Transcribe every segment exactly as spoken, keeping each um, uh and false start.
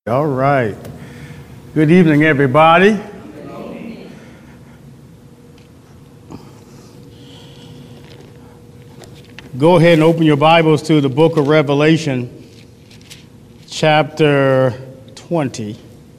All right. Good evening, everybody. Go ahead and open your Bibles to the book of Revelation, chapter twenty.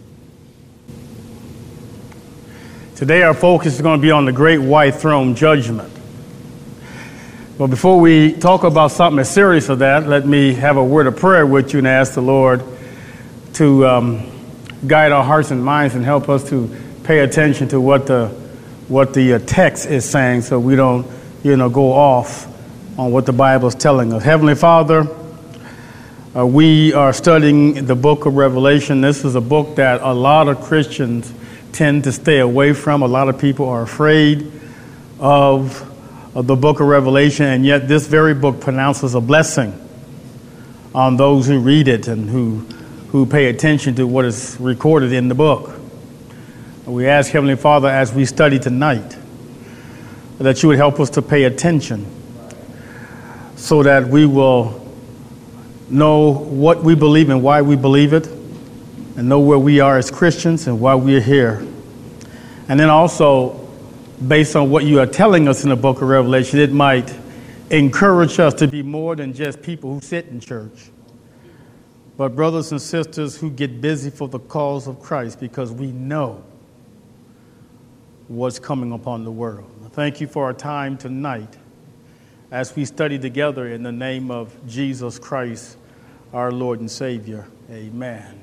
Today our focus is going to be on the great white throne judgment. But before we talk about something as serious as that, let me have a word of prayer with you and ask the Lord to um, guide our hearts and minds and help us to pay attention to what the what the uh, text is saying, so we don't, you know, go off on what the Bible is telling us. Heavenly Father, uh, we are studying the book of Revelation. This is a book that a lot of Christians tend to stay away from. A lot of people are afraid of, of the book of Revelation, and yet this very book pronounces a blessing on those who read it and who who pay attention to what is recorded in the book. We ask, Heavenly Father, as we study tonight, that you would help us to pay attention so that we will know what we believe and why we believe it, and know where we are as Christians and why we are here. And then also, based on what you are telling us in the book of Revelation, it might encourage us to be more than just people who sit in church, but brothers and sisters who get busy for the cause of Christ, because we know what's coming upon the world. Thank you for our time tonight as we study together in the name of Jesus Christ, our Lord and Savior. Amen.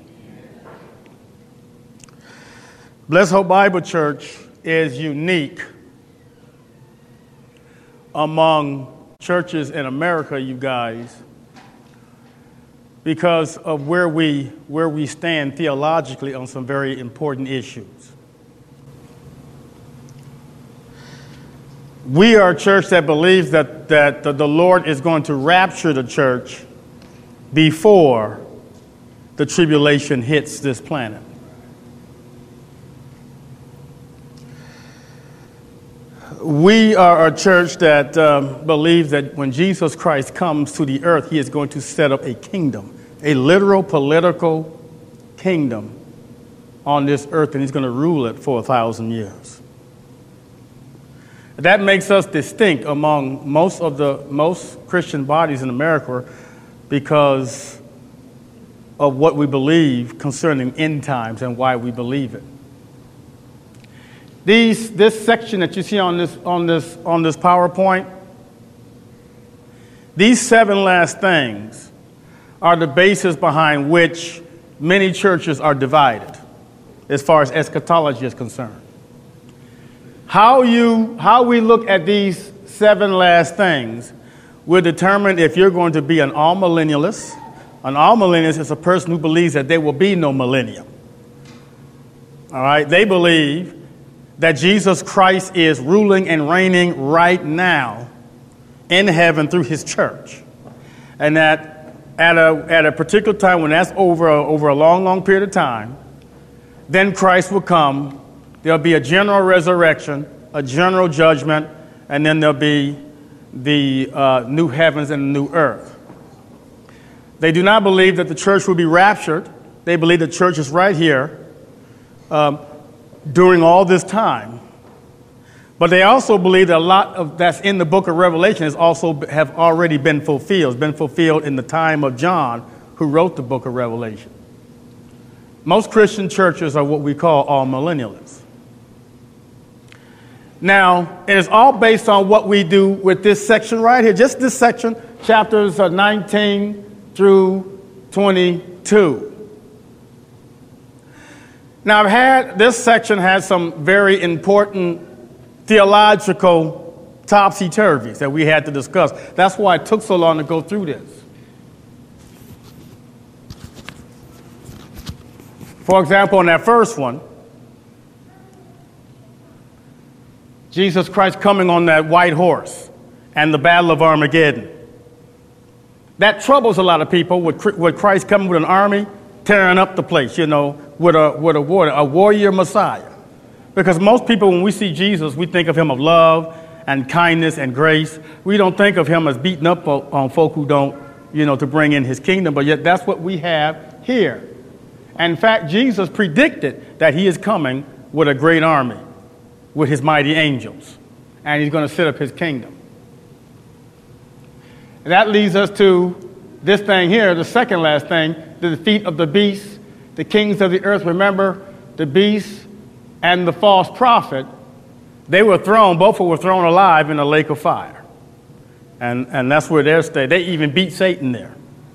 Blessed Hope Bible Church is unique among churches in America, you guys, because of where we where we stand theologically on some very important issues. We are a church that believes that, that the Lord is going to rapture the church before the tribulation hits this planet. We are a church that um, believes that when Jesus Christ comes to the earth, he is going to set up a kingdom, a literal political kingdom on this earth, and he's going to rule it for a thousand years. That makes us distinct among most of the most Christian bodies in America because of what we believe concerning end times and why we believe it. These, this section that you see on this, on this, on this PowerPoint, these seven last things are the basis behind which many churches are divided as far as eschatology is concerned. How you, how we look at these seven last things will determine if you're going to be an all-millennialist. An all-millennialist is a person who believes that there will be no millennium. All right, they believe that Jesus Christ is ruling and reigning right now in heaven through his church. And that at a, at a particular time, when that's over, over a long, long period of time, then Christ will come. There'll be a general resurrection, a general judgment, and then there'll be the uh, new heavens and the new earth. They do not believe that the church will be raptured. They believe the church is right here Um, during all this time. But they also believe that a lot of that's in the book of Revelation is also have already been fulfilled. It's been fulfilled in the time of John, who wrote the book of Revelation. Most Christian churches are what we call all millennialists. Now, it is all based on what we do with this section right here, just this section, chapters nineteen through twenty-two. Now, I've had, this section has some very important theological topsy-turvies that we had to discuss. That's why it took so long to go through this. For example, in that first one, Jesus Christ coming on that white horse and the Battle of Armageddon. That troubles a lot of people with, with Christ coming with an army, tearing up the place, you know, with a with a warrior, a warrior Messiah. Because most people, when we see Jesus, we think of him of love and kindness and grace. We don't think of him as beating up on folk who don't, you know, to bring in his kingdom. But yet that's what we have here. In fact, Jesus predicted that he is coming with a great army, with his mighty angels, and he's going to set up his kingdom. And that leads us to this thing here, the second last thing, the defeat of the beast, the kings of the earth. Remember, the beast and the false prophet, they were thrown, both were thrown alive in a lake of fire. And, and that's where they're staying. They even beat Satan there.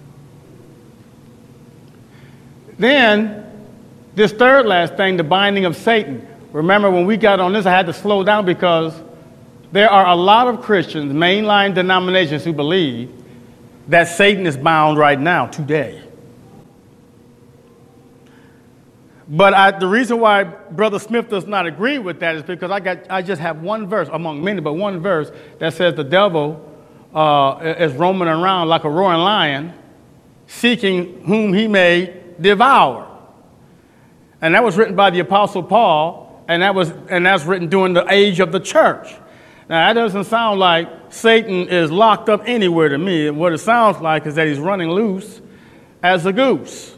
Then, this third last thing, the binding of Satan. Remember, when we got on this, I had to slow down because there are a lot of Christians, mainline denominations, who believe that Satan is bound right now, today. But I, the reason why Brother Smith does not agree with that is because I got I just have one verse, among many, but one verse that says the devil uh, is roaming around like a roaring lion, seeking whom he may devour. And that was written by the Apostle Paul, and that was and that's written during the age of the church. Now, that doesn't sound like Satan is locked up anywhere to me. What it sounds like is that he's running loose as a goose.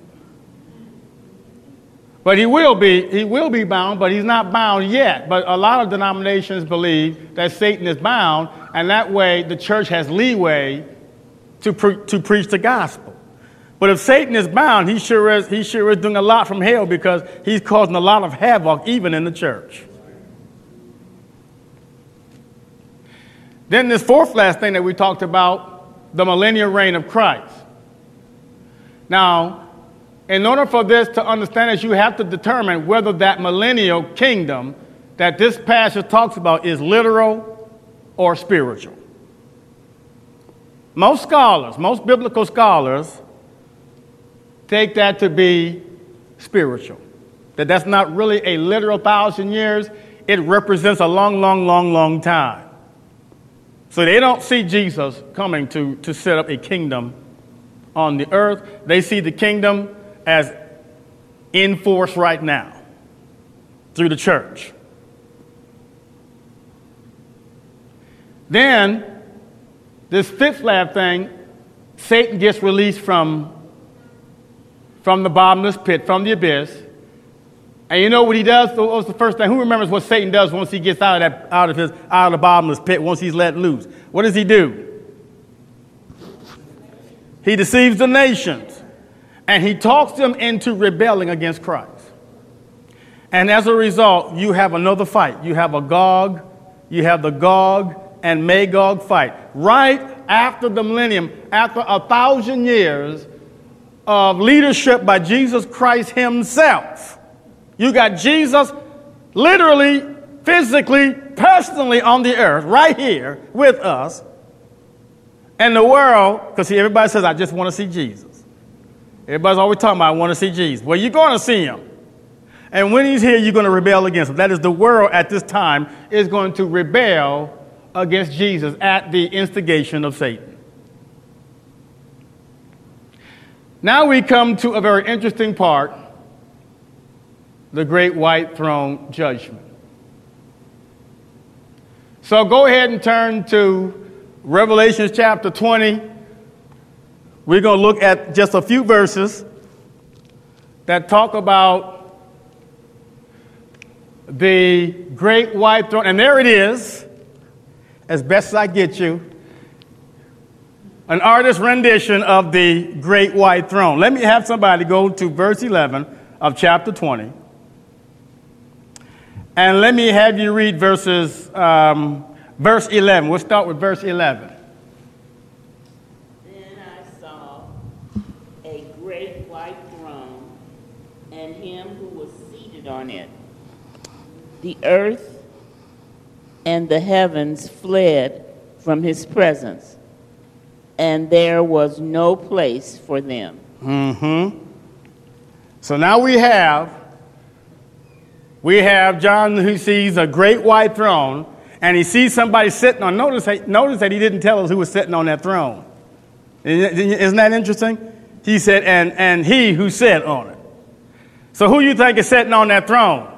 But he will be, he will be bound, but he's not bound yet. But a lot of denominations believe that Satan is bound, and that way the church has leeway to, pre- to preach the gospel. But if Satan is bound, he sure is, he sure is doing a lot from hell because he's causing a lot of havoc even in the church. Then this fourth last thing that we talked about, the millennial reign of Christ. Now, in order for this to understand this, you have to determine whether that millennial kingdom that this passage talks about is literal or spiritual. Most scholars, most biblical scholars, take that to be spiritual. That that's not really a literal thousand years. It represents a long, long, long, long time. So they don't see Jesus coming to, to set up a kingdom on the earth. They see the kingdom as in force right now through the church. Then, this fifth lab thing, Satan gets released from, from the bottomless pit, from the abyss. And you know what he does? What was the first thing? Who remembers what Satan does once he gets out of that, out of his, out of the bottomless pit, once he's let loose? What does he do? He deceives the nations. And he talks them into rebelling against Christ. And as a result, you have another fight. You have a Gog, you have the Gog and Magog fight. Right after the millennium, after a thousand years of leadership by Jesus Christ himself, you got Jesus literally, physically, personally on the earth, right here with us. And the world, because see, everybody says, I just want to see Jesus. Everybody's always talking about, I want to see Jesus. Well, you're going to see him. And when he's here, you're going to rebel against him. That is, the world at this time is going to rebel against Jesus at the instigation of Satan. Now we come to a very interesting part, the great white throne judgment. So go ahead and turn to Revelation chapter twenty. We're going to look at just a few verses that talk about the great white throne. And there it is, as best as I get you, an artist's rendition of the great white throne. Let me have somebody go to verse eleven of chapter twenty. And let me have you read verses, um, verse eleven. We'll start with verse eleven. On it. The earth and the heavens fled from his presence, and there was no place for them. Mm-hmm. So now we have, we have John who sees a great white throne, and he sees somebody sitting on. Notice, notice that he didn't tell us who was sitting on that throne. Isn't that interesting? He said, and, and he who sat on it. So who you think is sitting on that throne?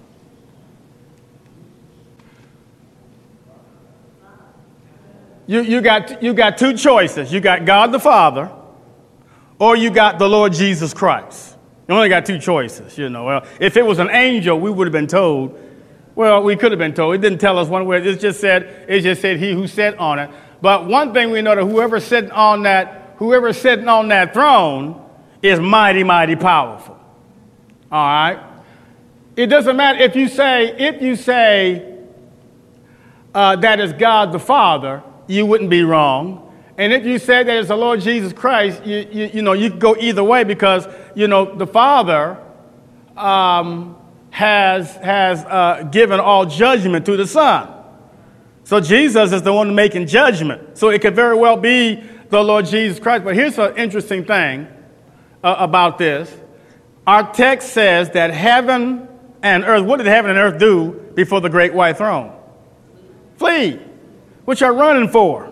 You, you, got, you got two choices. You got God the Father, or you got the Lord Jesus Christ. You only got two choices, you know. Well, if it was an angel, we would have been told. Well, we could have been told. It didn't tell us one way. It just said, it just said he who sat on it. But one thing we know, that whoever sitting on that, whoever sitting on that throne is mighty, mighty powerful. All right. It doesn't matter if you say, if you say uh, that is God the Father, you wouldn't be wrong. And if you say that it's the Lord Jesus Christ, you, you, you know, you could go either way, because, you know, the Father um, has, has uh, given all judgment to the Son. So Jesus is the one making judgment. So it could very well be the Lord Jesus Christ. But here's an interesting thing uh, about this. Our text says that heaven and earth, what did heaven and earth do before the great white throne? Flee, which are running for.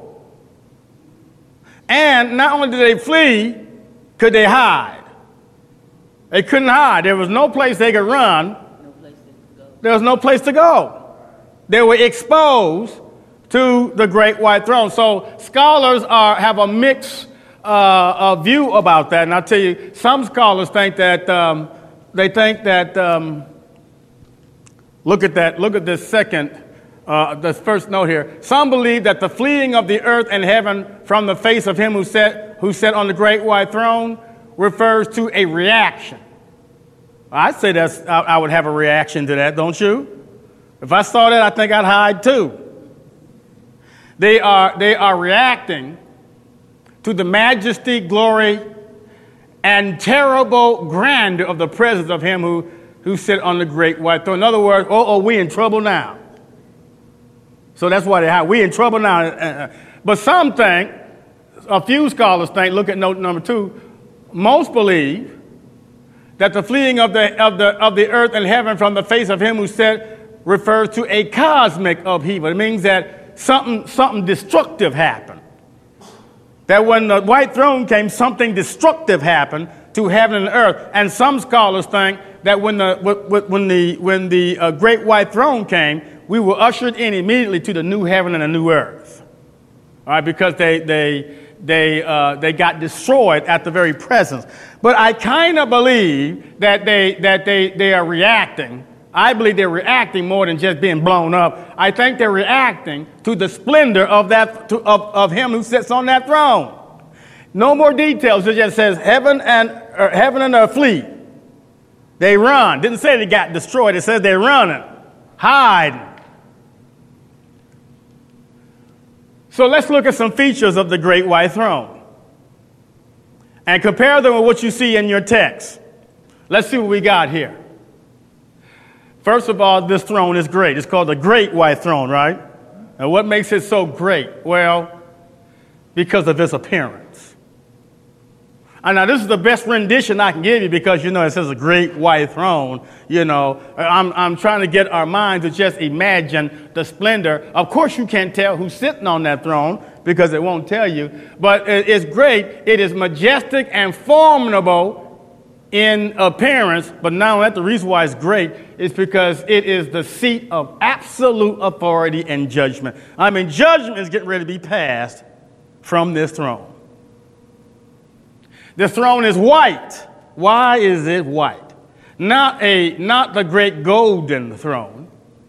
And not only did they flee, could they hide? They couldn't hide. There was no place they could run. No place they could go. There was no place to go. They were exposed to the great white throne. So scholars are, have a mixed uh, uh, view about that. And I'll tell you, some scholars think that, um, they think that, um, look at that, look at this second Uh, the first note here. Some believe that the fleeing of the earth and heaven from the face of him who sat, who sat on the great white throne refers to a reaction. I'd say that's, I, I would have a reaction to that, don't you? If I saw that, I think I'd hide too. They are, they are reacting to the majesty, glory, and terrible grandeur of the presence of him who, who sat on the great white throne. In other words, oh, oh, we in trouble now. So that's why they hide. We in trouble now. But some think, a few scholars think, look at note number two, most believe that the fleeing of the, of the, of the earth and heaven from the face of him who sat refers to a cosmic upheaval. It means that something, something destructive happened. That when the white throne came, something destructive happened to heaven and earth. And some scholars think that when the, when the, when the uh, great white throne came, we were ushered in immediately to the new heaven and the new earth. All right, because they, they, they, uh, they got destroyed at the very presence. But I kind of believe that, they, that they, they are reacting. I believe they're reacting more than just being blown up. I think they're reacting to the splendor of, that, to, of, of him who sits on that throne. No more details. It just says heaven and, uh, heaven and earth flee. They run. Didn't say they got destroyed. It says they're running, hiding. So let's look at some features of the great white throne and compare them with what you see in your text. Let's see what we got here. First of all, this throne is great. It's called the great white throne, right? And what makes it so great? Well, because of its appearance. And now this is the best rendition I can give you, because, you know, it says a great white throne. You know, I'm, I'm trying to get our minds to just imagine the splendor. Of course, you can't tell who's sitting on that throne because it won't tell you. But it's great. It is majestic and formidable in appearance. But not only that, the reason why it's great is because it is the seat of absolute authority and judgment. I mean, judgment is getting ready to be passed from this throne. The throne is white. Why is it white? Not a, not the great golden throne,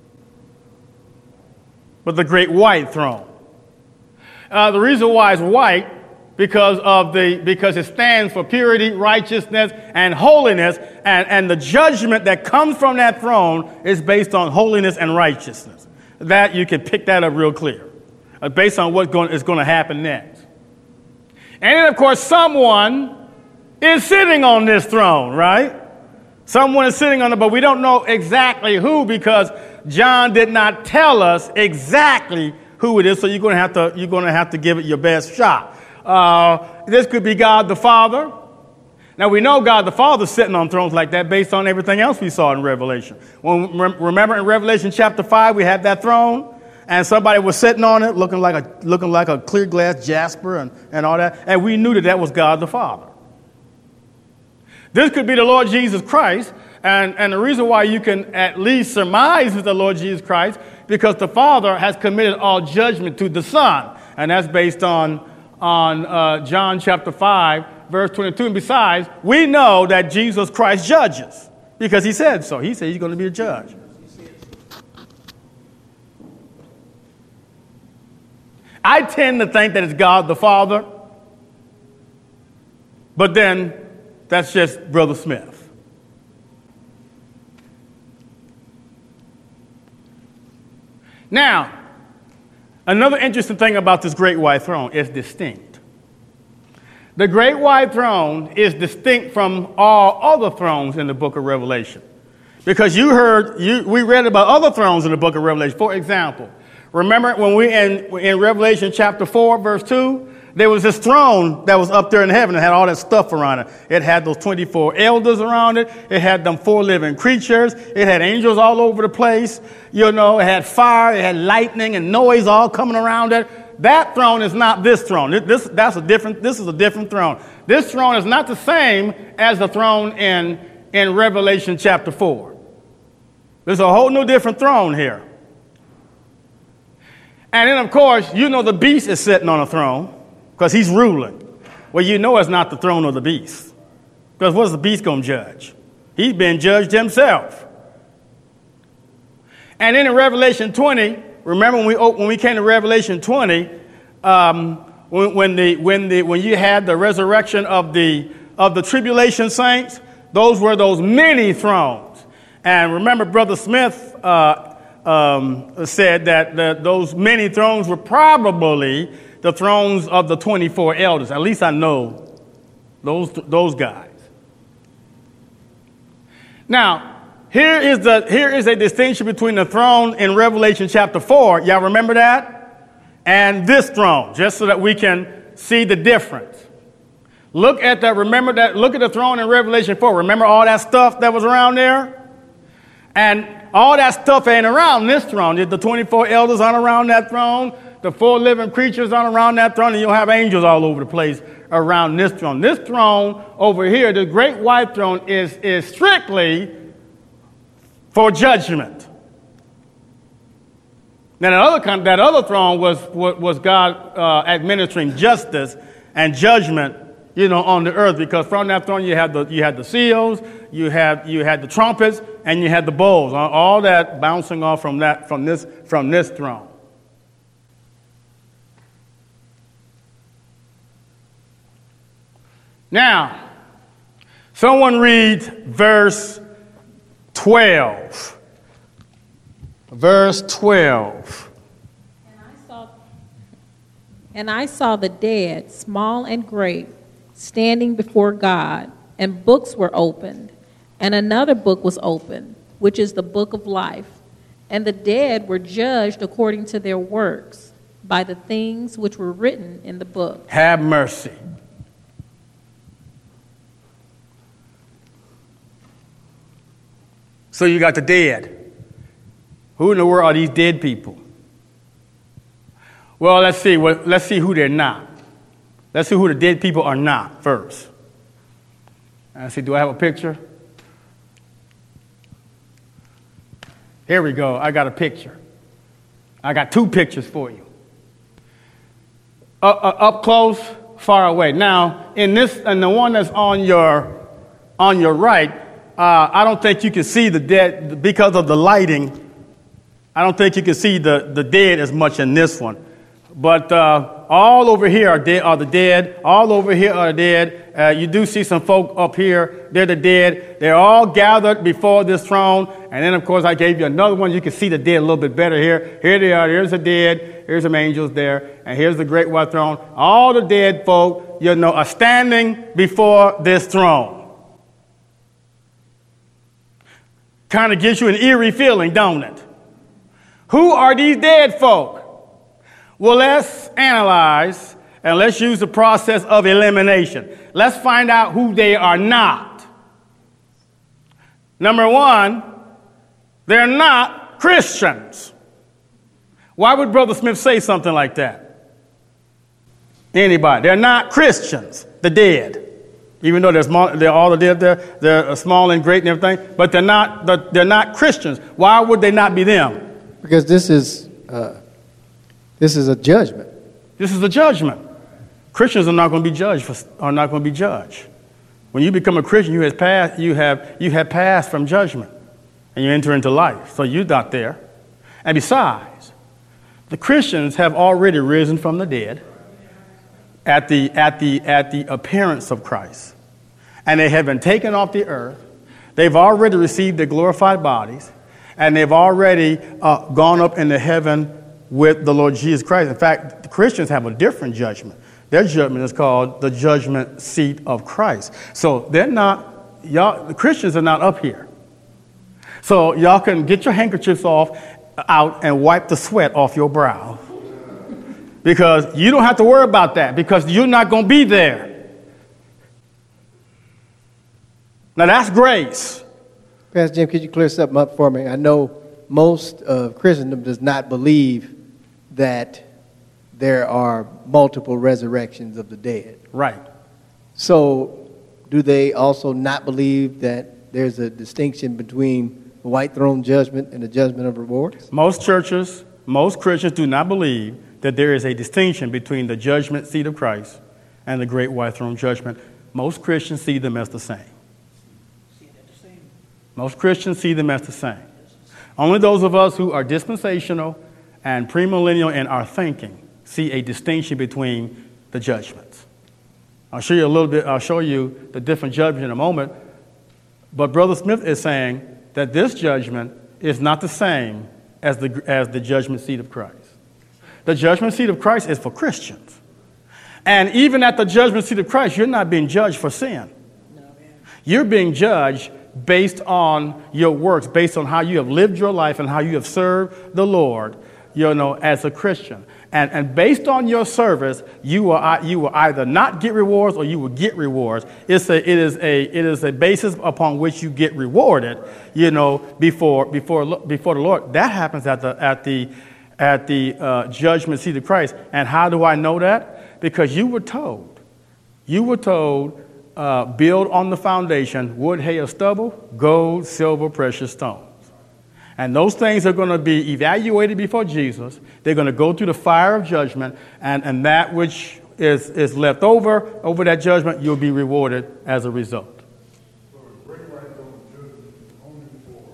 but the great white throne. Uh, the reason why it's white because of the because it stands for purity, righteousness, and holiness, and, and the judgment that comes from that throne is based on holiness and righteousness. That you can pick that up real clear, uh, based on what going, is going to happen next. And then, of course, someone is sitting on this throne, right? Someone is sitting on it, but we don't know exactly who, because John did not tell us exactly who it is. So you're going to have to you're going to have to give it your best shot. Uh, this could be God the Father. Now we know God the Father is sitting on thrones like that based on everything else we saw in Revelation. When, remember in Revelation chapter five, we had that throne. And somebody was sitting on it, looking like a looking like a clear glass jasper and, and all that. And we knew that that was God the Father. This could be the Lord Jesus Christ. And, and the reason why you can at least surmise it's the Lord Jesus Christ, because the Father has committed all judgment to the Son. And that's based on, on uh, John chapter five, verse twenty-two, and besides, we know that Jesus Christ judges because he said so. He said he's going to be a judge. I tend to think that it's God the Father, but then that's just Brother Smith. Now, another interesting thing about this great white throne is distinct. The great white throne is distinct from all other thrones in the book of Revelation. Because you heard, you, we read about other thrones in the book of Revelation. For example, remember when we in, in Revelation chapter four, verse two, there was this throne that was up there in heaven. It had all that stuff around it. It had those twenty-four elders around it. It had them four living creatures. It had angels all over the place. You know, it had fire. It had lightning and noise all coming around it. That throne is not this throne. This, that's a different, this is a different throne. This throne is not the same as the throne in, in Revelation chapter four. There's a whole new different throne here. And then, of course, you know the beast is sitting on a throne because he's ruling. Well, you know it's not the throne of the beast. Because what's the beast going to judge? He's been judged himself. And then in Revelation twenty, remember when we when we came to Revelation twenty, um, when, when the when the when you had the resurrection of the of the tribulation saints, those were those many thrones. And remember, Brother Smith uh, um, said that the, those many thrones were probably the thrones of the twenty-four elders. At least I know those those guys. Now, here is the here is a distinction between the throne in Revelation chapter four. Y'all remember that? And this throne, just so that we can see the difference. Look at that. Remember that. Look at the throne in Revelation four. Remember all that stuff that was around there? And all that stuff ain't around this throne. The twenty-four elders aren't around that throne. The four living creatures aren't around that throne. And you'll have angels all over the place around this throne. This throne over here, the great white throne, is, is strictly for judgment. Now, that other, kind, that other throne was, was God uh, administering justice and judgment, you know, on the earth, because from that throne you had the you had the seals, you had you had the trumpets, and you had the bowls. All that bouncing off from that from this from this throne. Now, someone read verse twelve. Verse twelve. And I saw, and I saw the dead, small and great, standing before God, and books were opened, and another book was opened, which is the book of life. And the dead were judged according to their works by the things which were written in the book. Have mercy. So you got the dead. Who in the world are these dead people? Well, let's see. Well, let's see who they're not. Let's see who the dead people are not first. I see, do I have a picture? Here we go. I got a picture. I got two pictures for you. Uh, uh, up close, far away. Now, in this, and the one that's on your on your right, uh, I don't think you can see the dead because of the lighting. I don't think you can see the, the dead as much in this one. But uh, all over here are, dead, are the dead. All over here are the dead. Uh, you do see some folk up here. They're the dead. They're all gathered before this throne. And then, of course, I gave you another one. You can see the dead a little bit better here. Here they are. Here's the dead. Here's some angels there. And here's the great white throne. All the dead folk, you know, are standing before this throne. Kind of gives you an eerie feeling, don't it? Who are these dead folk? Well, let's analyze and let's use the process of elimination. Let's find out who they are not. Number one, they're not Christians. Why would Brother Smith say something like that? Anybody? They're not Christians, the dead. Even though they're, small, they're all the dead there, they're small and great and everything, but they're not, they're not Christians. Why would they not be them? Because this is uh, this is a judgment. This is a judgment. Christians are not going to be judged for, are not going to be judged. When you become a Christian, you have passed, you have, you have passed from judgment, and you enter into life. So you're not there. And besides, the Christians have already risen from the dead at the, at the, at the appearance of Christ. And they have been taken off the earth. They've already received their glorified bodies. And they've already uh, gone up into heaven with the Lord Jesus Christ. In fact, the Christians have a different judgment. Their judgment is called the judgment seat of Christ. So they're not, y'all, the Christians are not up here. So y'all can get your handkerchiefs off, out, and wipe the sweat off your brow. Because you don't have to worry about that, because you're not going to be there. Now that's grace. Pastor Jim, could you clear something up for me? I know most of Christendom does not believe that there are multiple resurrections of the dead. Right. So do they also not believe that there's a distinction between the white throne judgment and the judgment of rewards? Most churches, most Christians do not believe that there is a distinction between the judgment seat of Christ and the great white throne judgment. Most Christians see them as the same. Most Christians see them as the same. Only those of us who are dispensational and premillennial in our thinking see a distinction between the judgments. I'll show you a little bit, I'll show you the different judgments in a moment. But Brother Smith is saying that this judgment is not the same as the, as the judgment seat of Christ. The judgment seat of Christ is for Christians. And even at the judgment seat of Christ, you're not being judged for sin. You're being judged based on your works, based on how you have lived your life and how you have served the Lord, you know, as a Christian. And, and based on your service, you will, you will either not get rewards or you will get rewards. It's a, it, is a, it is a basis upon which you get rewarded, you know, before, before, before the Lord. That happens at the, at the, at the uh, judgment seat of Christ. And how do I know that? Because you were told, you were told, uh, build on the foundation, wood, hay, or stubble, gold, silver, precious stones. And those things are going to be evaluated before Jesus. They're going to go through the fire of judgment, and, and that which is, is left over, over that judgment, you'll be rewarded as a result. So a great white throne judgment is only for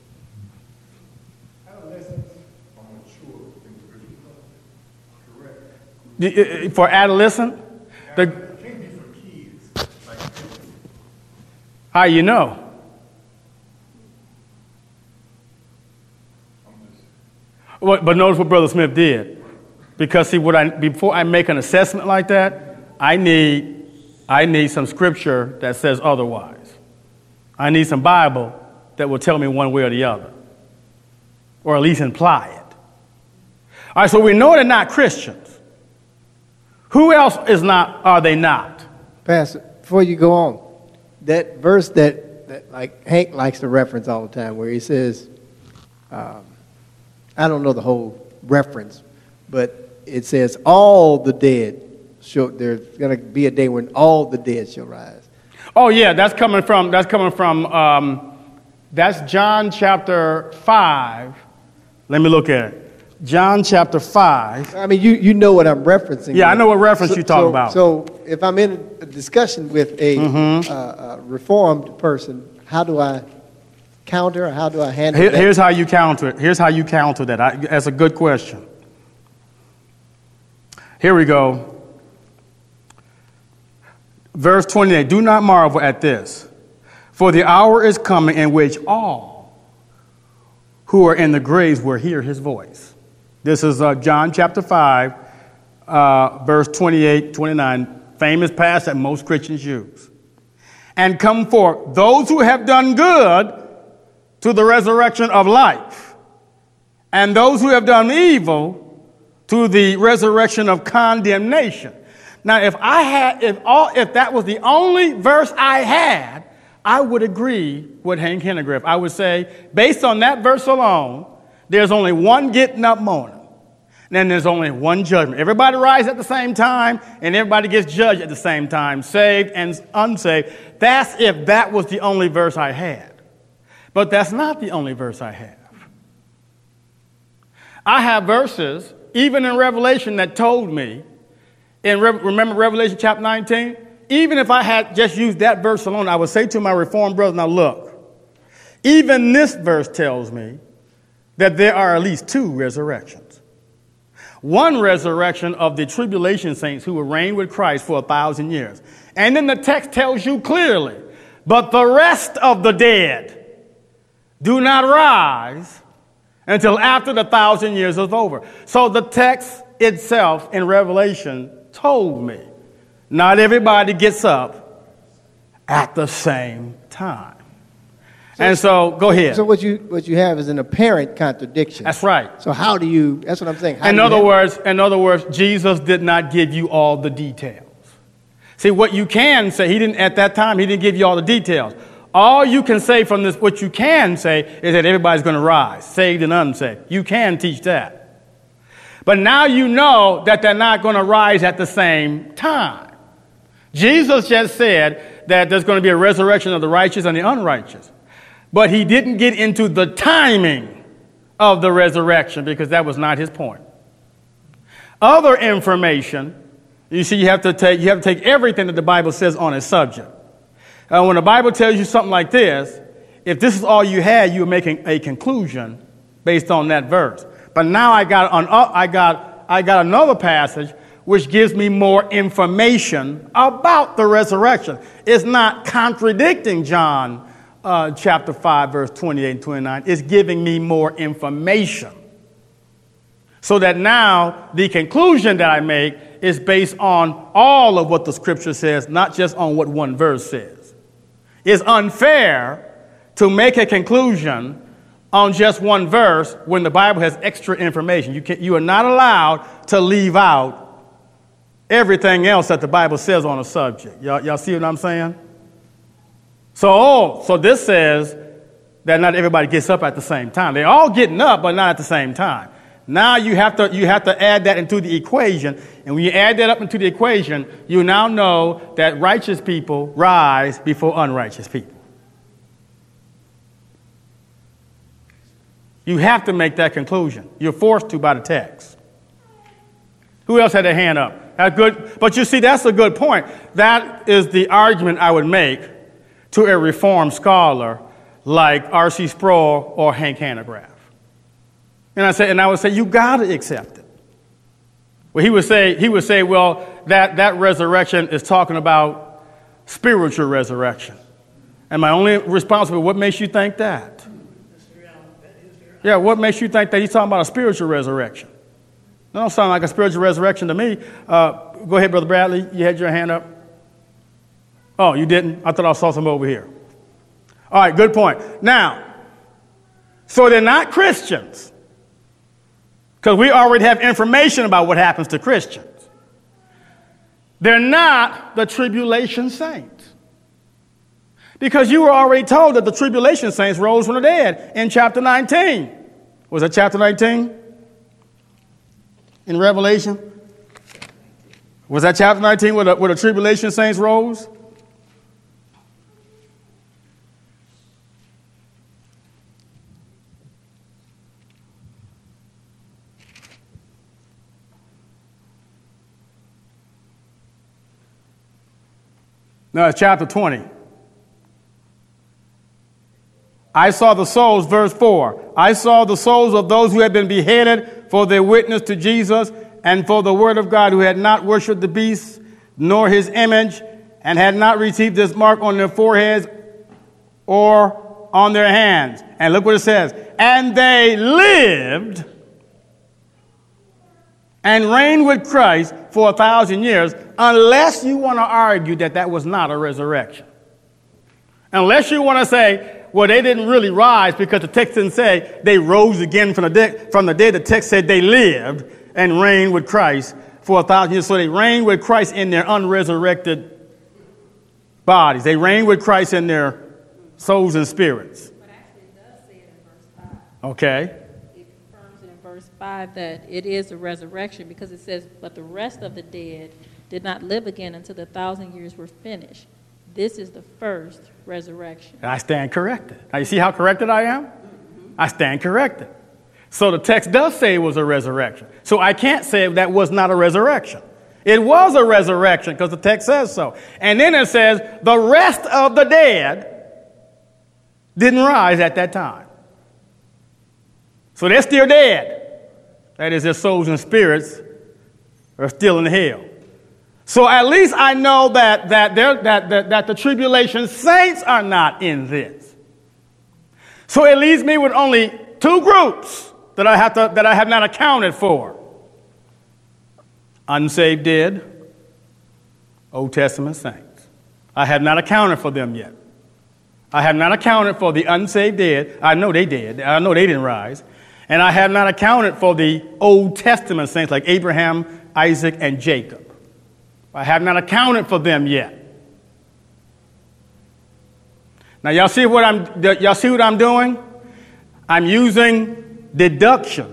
adolescents or mature individuals, correct? For adolescent? The, It can't be for kids like that. how you know? Well, but notice what Brother Smith did. Because see, what I, before I make an assessment like that, I need, I need some scripture that says otherwise. I need some Bible that will tell me one way or the other, or at least imply it. All right, so we know they're not Christians. Who else is not? Are they not? Pastor, before you go on, that verse that, that like Hank likes to reference all the time, where he says, um, I don't know the whole reference, but it says all the dead shall, there's going to be a day when all the dead shall rise. Oh yeah, that's coming from that's coming from um, that's John chapter five. Let me look at it. John chapter five. I mean, you, you know what I'm referencing. Yeah, I know what reference so, you're talking so, about. So if I'm in a discussion with a, Mm-hmm. uh, uh reformed person, how do I counter, or how do I handle Here, that? here's how you counter it. Here's how you counter that. I, that's a good question. Here we go. Verse twenty-eight, do not marvel at this, for the hour is coming in which all who are in the graves will hear his voice. This is uh, John chapter five, uh, verse twenty-eight, twenty-nine, famous passage that most Christians use. And come forth those who have done good to the resurrection of life, and those who have done evil to the resurrection of condemnation. Now, if I had, if all, if that was the only verse I had, I would agree with Hank Hennegraaff. I would say, based on that verse alone, there's only one getting up morning. And then there's only one judgment. Everybody rises at the same time, and everybody gets judged at the same time, saved and unsaved. That's if that was the only verse I had. But that's not the only verse I have. I have verses, even in Revelation, that told me in Re- remember Revelation chapter nineteen? Even if I had just used that verse alone, I would say to my Reformed brothers, now look, even this verse tells me that there are at least two resurrections. One resurrection of the tribulation saints who will reign with Christ for a thousand years. And then the text tells you clearly, but the rest of the dead do not rise until after the thousand years is over. So the text itself in Revelation told me not everybody gets up at the same time. So, and so, go ahead. So what you what you have is an apparent contradiction. That's right. So how do you, that's what I'm saying. How in do you other have- words, in other words, Jesus did not give you all the details. See, what you can say, he didn't, at that time, he didn't give you all the details. All you can say from this, what you can say is that everybody's going to rise, saved and unsaved. You can teach that. But now you know that they're not going to rise at the same time. Jesus just said that there's going to be a resurrection of the righteous and the unrighteous. But he didn't get into the timing of the resurrection because that was not his point. Other information, you see, you have to take, you have to take everything that the Bible says on a subject. Uh, when the Bible tells you something like this, if this is all you had, you're making a conclusion based on that verse. But now I got, an, uh, I got, I got another passage which gives me more information about the resurrection. It's not contradicting John uh, chapter five, verse twenty-eight and twenty-nine. It's giving me more information. So that now the conclusion that I make is based on all of what the scripture says, not just on what one verse says. It's unfair to make a conclusion on just one verse when the Bible has extra information. You can, you are not allowed to leave out everything else that the Bible says on a subject. Y'all, y'all see what I'm saying? So, oh, so this says that not everybody gets up at the same time. They're all getting up, but not at the same time. Now you have to you have to add that into the equation. And when you add that up into the equation, you now know that righteous people rise before unrighteous people. You have to make that conclusion. You're forced to by the text. Who else had their hand up? That's good. But you see, that's a good point. That is the argument I would make to a Reformed scholar like R C Sproul or Hank Hanegraaff. And I say, and I would say, you got to accept it. Well, he would say, he would say, well, that, that resurrection is talking about spiritual resurrection. And my only response would be, what makes you think that? Yeah, what makes you think that he's talking about a spiritual resurrection? That don't sound like a spiritual resurrection to me. Uh, go ahead, Brother Bradley. You had your hand up. Oh, you didn't? I thought I saw some over here. All right, good point. Now, so they're not Christians. Because we already have information about what happens to Christians. They're not the tribulation saints. Because you were already told that the tribulation saints rose from the dead in chapter nineteen. Was that chapter nineteen? In Revelation? Was that chapter nineteen where the, where the tribulation saints rose? No, it's chapter twenty. I saw the souls, verse four. I saw the souls of those who had been beheaded for their witness to Jesus and for the word of God, who had not worshipped the beast nor his image, and had not received this mark on their foreheads or on their hands. And look what it says. And they lived and reigned with Christ for a thousand years, unless you want to argue that that was not a resurrection. Unless you want to say, well, they didn't really rise because the text didn't say they rose again from the dead. From the dead, the text said they lived and reigned with Christ for a thousand years. So they reigned with Christ in their unresurrected bodies. They reigned with Christ in their souls and spirits. But actually it does say it in verse five. Okay. It confirms it in verse five that it is a resurrection because it says, but the rest of the dead did not live again until the thousand years were finished. This is the first resurrection. And I stand corrected. Now, you see how corrected I am? Mm-hmm. I stand corrected. So the text does say it was a resurrection. So I can't say that was not a resurrection. It was a resurrection because the text says so. And then it says the rest of the dead didn't rise at that time. So they're still dead. That is, their souls and spirits are still in hell. So at least I know that that, that, that, that the tribulation saints are not in this. So it leaves me with only two groups that I have to that I have not accounted for. Unsaved dead, Old Testament saints. I have not accounted for them yet. I have not accounted for the unsaved dead. I know they did. I know they didn't rise. And I have not accounted for the Old Testament saints like Abraham, Isaac, and Jacob. I have not accounted for them yet. Now y'all see what I'm y'all see what I'm doing? I'm using deduction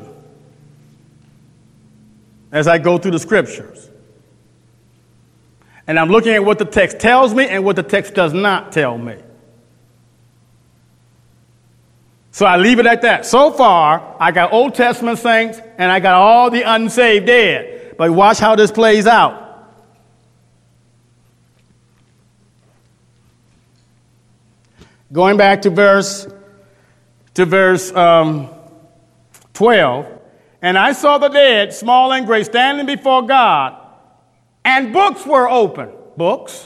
as I go through the scriptures. And I'm looking at what the text tells me and what the text does not tell me. So I leave it at that. So far, I got Old Testament saints and I got all the unsaved dead. But watch how this plays out. Going back to verse to verse um, twelve. And I saw the dead, small and great, standing before God, and books were open. Books.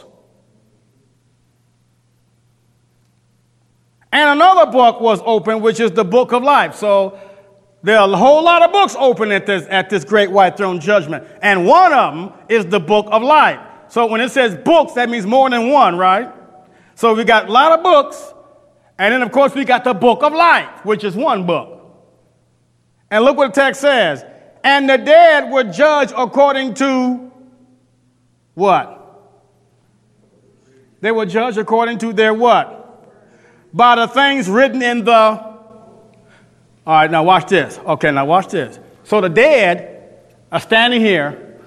And another book was open, which is the book of life. So there are a whole lot of books open at this, at this great white throne judgment. And one of them is the book of life. So when it says books, that means more than one, right? So we got a lot of books. And then, of course, we got the book of life, which is one book. And look what the text says. And the dead were judged according to what? They were judged according to their what? By the things written in the... All right, now watch this. Okay, now watch this. So the dead are standing here,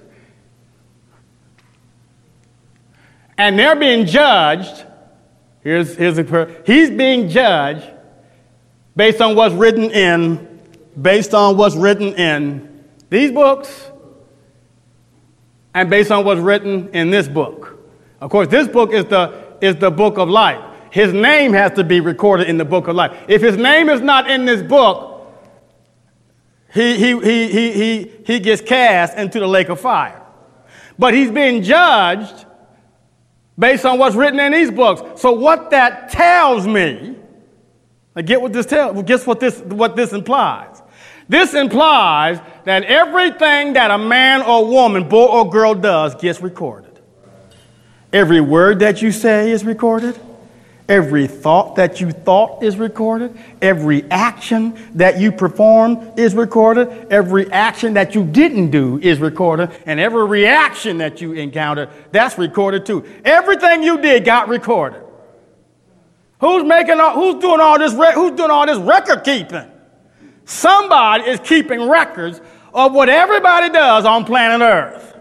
and they're being judged. Here's, here's a, he's being judged based on what's written in based on what's written in these books and based on what's written in this book. Of course, this book is the is the book of life. His name has to be recorded in the book of life. If his name is not in this book, he he he he he, he gets cast into the lake of fire. But he's being judged based on what's written in these books. So what that tells me, I get what this tells, guess what this what this implies. This implies that everything that a man or woman, boy or girl does gets recorded. Every word that you say is recorded. Every thought that you thought is recorded. Every action that you performed is recorded. Every action that you didn't do is recorded. And every reaction that you encountered, that's recorded too. Everything you did got recorded. Who's making all, who's doing all this re- who's doing all this record keeping? Somebody is keeping records of what everybody does on planet Earth.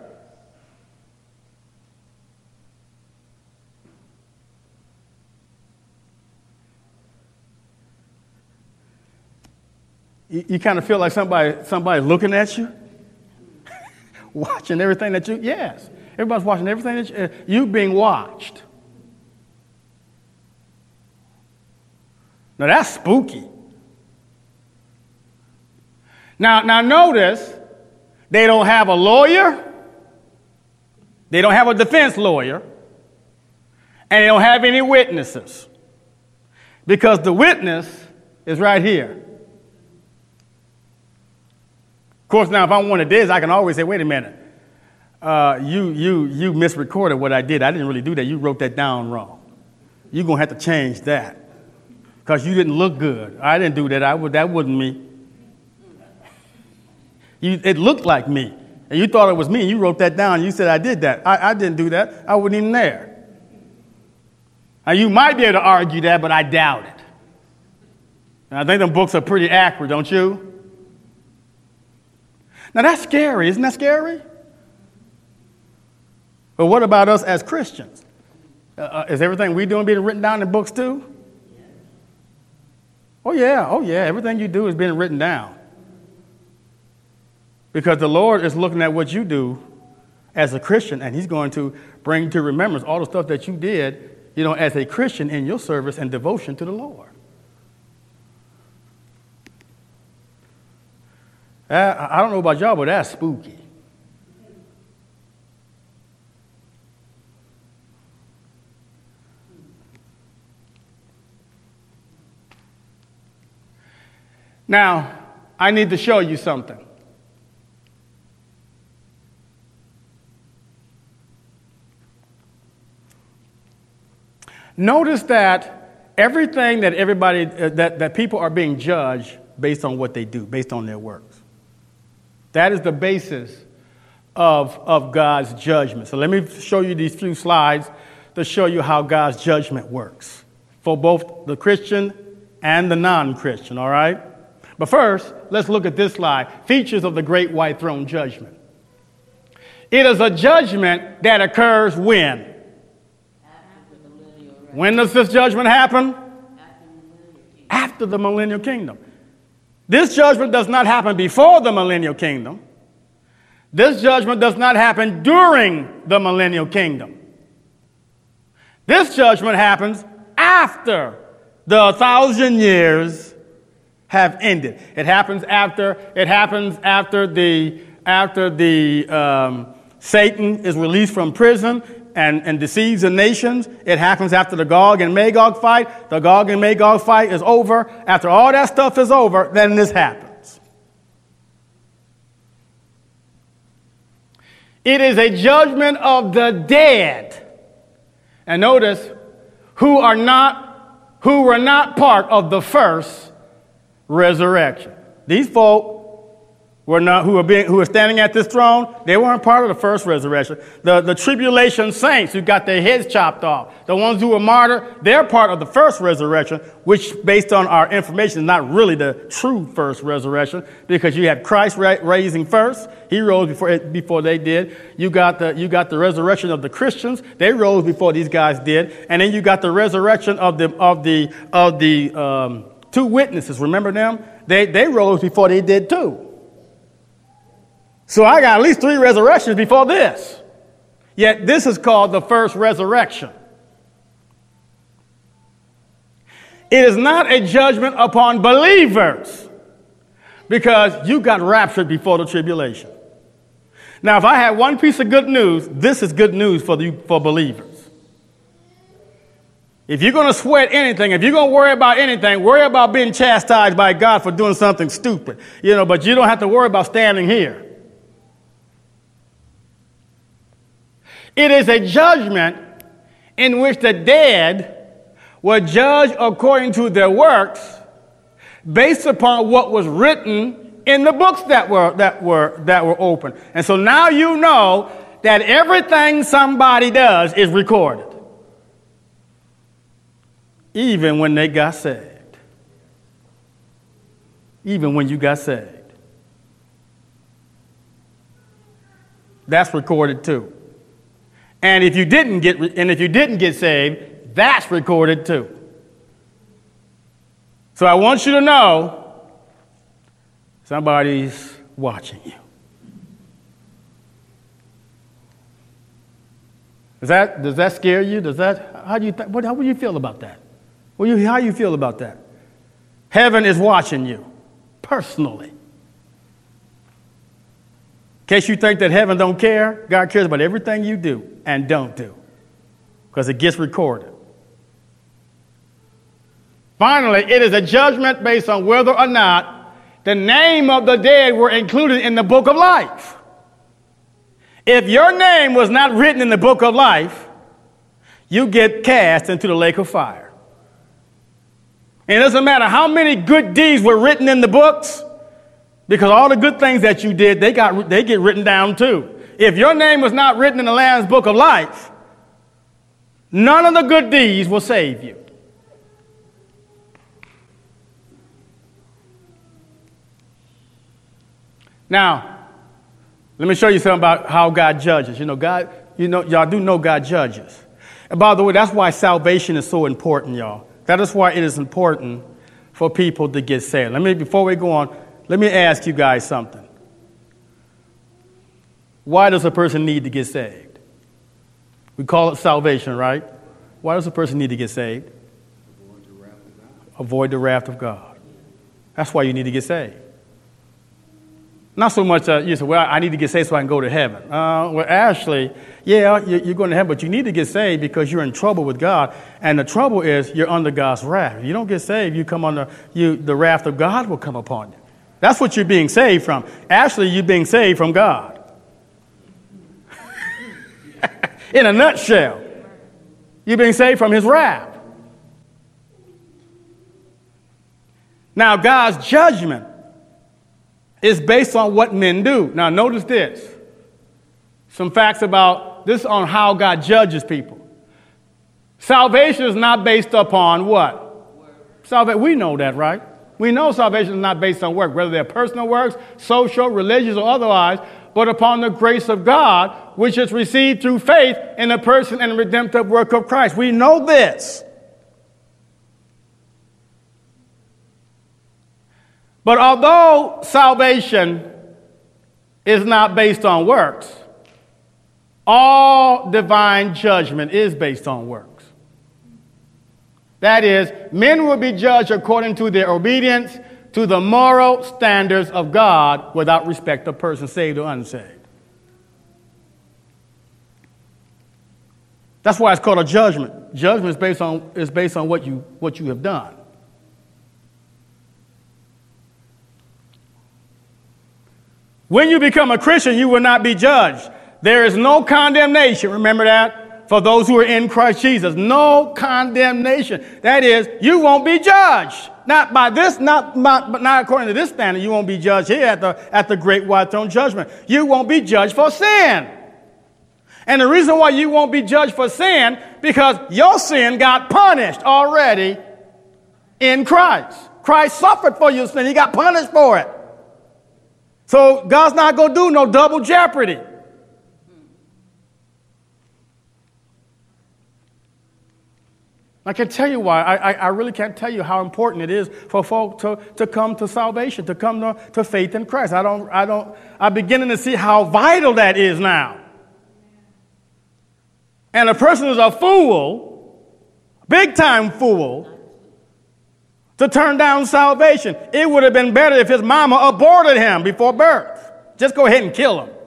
You, you kind of feel like somebody somebody's looking at you, watching everything that you, yes. Everybody's watching everything that you, uh, you being watched. Now that's spooky. Now, now notice, they don't have a lawyer, they don't have a defense lawyer, and they don't have any witnesses. Because the witness is right here. Of course, now if I wanted this, I can always say, wait a minute, uh, you you you misrecorded what I did. I didn't really do that. You wrote that down wrong. You're going to have to change that because you didn't look good. I didn't do that. I would, that wasn't me. You, it looked like me, and you thought it was me, and you wrote that down, and you said, I did that. I, I didn't do that. I wasn't even there. Now, you might be able to argue that, but I doubt it. And I think them books are pretty accurate, don't you? Now, that's scary. Isn't that scary? But what about us as Christians? Uh, uh, is everything we doing being written down in books too? Oh, yeah. Oh, yeah. Everything you do is being written down. Because the Lord is looking at what you do, as a Christian, and he's going to bring to remembrance all the stuff that you did, you know, as a Christian in your service and devotion to the Lord. I don't know about y'all, but that's spooky. Now, I need to show you something. Notice that everything that everybody, uh, that, that people are being judged based on what they do, based on their works. That is the basis of, of God's judgment. So let me show you these few slides to show you how God's judgment works for both the Christian and the non-Christian, all right? But first, let's look at this slide, features of the great white throne judgment. It is a judgment that occurs when? When does this judgment happen? After the millennial kingdom. This judgment does not happen before the millennial kingdom. This judgment does not happen during the millennial kingdom. This judgment happens after the thousand years have ended. It happens after. It happens after the after the um, Satan is released from prison and, and deceives the nations. It happens after the Gog and Magog fight. The Gog and Magog fight is over. After all that stuff is over, then this happens. It is a judgment of the dead. And notice, who are not, who were not part of the first resurrection. These folk were not, who are being, who are standing at this throne, they weren't part of the first resurrection. The, the tribulation saints who got their heads chopped off, the ones who were martyred, they're part of the first resurrection, which, based on our information, is not really the true first resurrection, because you had Christ ra- raising first. He rose before before they did. You got the you got the resurrection of the Christians. They rose before these guys did, and then you got the resurrection of the of the of the um, two witnesses. Remember them? They they rose before they did too. So I got at least three resurrections before this. Yet this is called the first resurrection. It is not a judgment upon believers, because you got raptured before the tribulation. Now, if I had one piece of good news, this is good news for the, for believers. If you're going to sweat anything, if you're going to worry about anything, worry about being chastised by God for doing something stupid. You know, but you don't have to worry about standing here. It is a judgment in which the dead were judged according to their works based upon what was written in the books that were that were that were open. And so now you know that everything somebody does is recorded, even when they got saved. Even when you got saved. That's recorded too. And if you didn't get and if you didn't get saved, that's recorded too. So I want you to know somebody's watching you. Does that does that scare you? Does that how do you th- what how do you feel about that? What do you how do you feel about that? Heaven is watching you personally. In case you think that heaven don't care, God cares about everything you do and don't do, because it gets recorded. Finally, it is a judgment based on whether or not the name of the dead were included in the book of life. If your name was not written in the book of life, you get cast into the lake of fire. And it doesn't matter how many good deeds were written in the books, because all the good things that you did, they got they get written down too. If your name was not written in the Lamb's book of life, none of the good deeds will save you. Now, let me show you something about how God judges. You know, God, you know, y'all do know God judges. And by the way, that's why salvation is so important, y'all. That is why it is important for people to get saved. Let me, before we go on, let me ask you guys something. Why does a person need to get saved? We call it salvation, right? Why does a person need to get saved? Avoid the wrath of God. Avoid the wrath of God. That's why you need to get saved. Not so much uh, you say, well, I need to get saved so I can go to heaven. Uh, well, actually, yeah, you're going to heaven, but you need to get saved because you're in trouble with God. And the trouble is you're under God's wrath. If you don't get saved, you come under, you, the wrath of God will come upon you. That's what you're being saved from. Actually, you're being saved from God. In a nutshell, you're being saved from his wrath. Now, God's judgment is based on what men do. Now, notice this. Some facts about this on how God judges people. Salvation is not based upon what? Salvation. We know that, right? We know salvation is not based on work, whether they're personal works, social, religious, or otherwise, but upon the grace of God, which is received through faith in the person and redemptive work of Christ. We know this. But although salvation is not based on works, all divine judgment is based on works. That is, men will be judged according to their obedience to the moral standards of God without respect of person, saved or unsaved. That's why it's called a judgment. Judgment is based on, is based on what you, what you have done. When you become a Christian, you will not be judged. There is no condemnation. Remember that? For those who are in Christ Jesus. No condemnation. That is, you won't be judged. Not by this, not, not, not according to this standard. You won't be judged here at the, at the great white throne judgment. You won't be judged for sin. And the reason why you won't be judged for sin, because your sin got punished already in Christ. Christ suffered for your sin. He got punished for it. So God's not going to do no double jeopardy. I can tell you why. I, I, I really can't tell you how important it is for folk to, to come to salvation, to come to, to faith in Christ. I don't, I don't, I'm beginning to see how vital that is now. And a person is a fool, big time fool, to turn down salvation. It would have been better if his mama aborted him before birth. Just go ahead and kill him.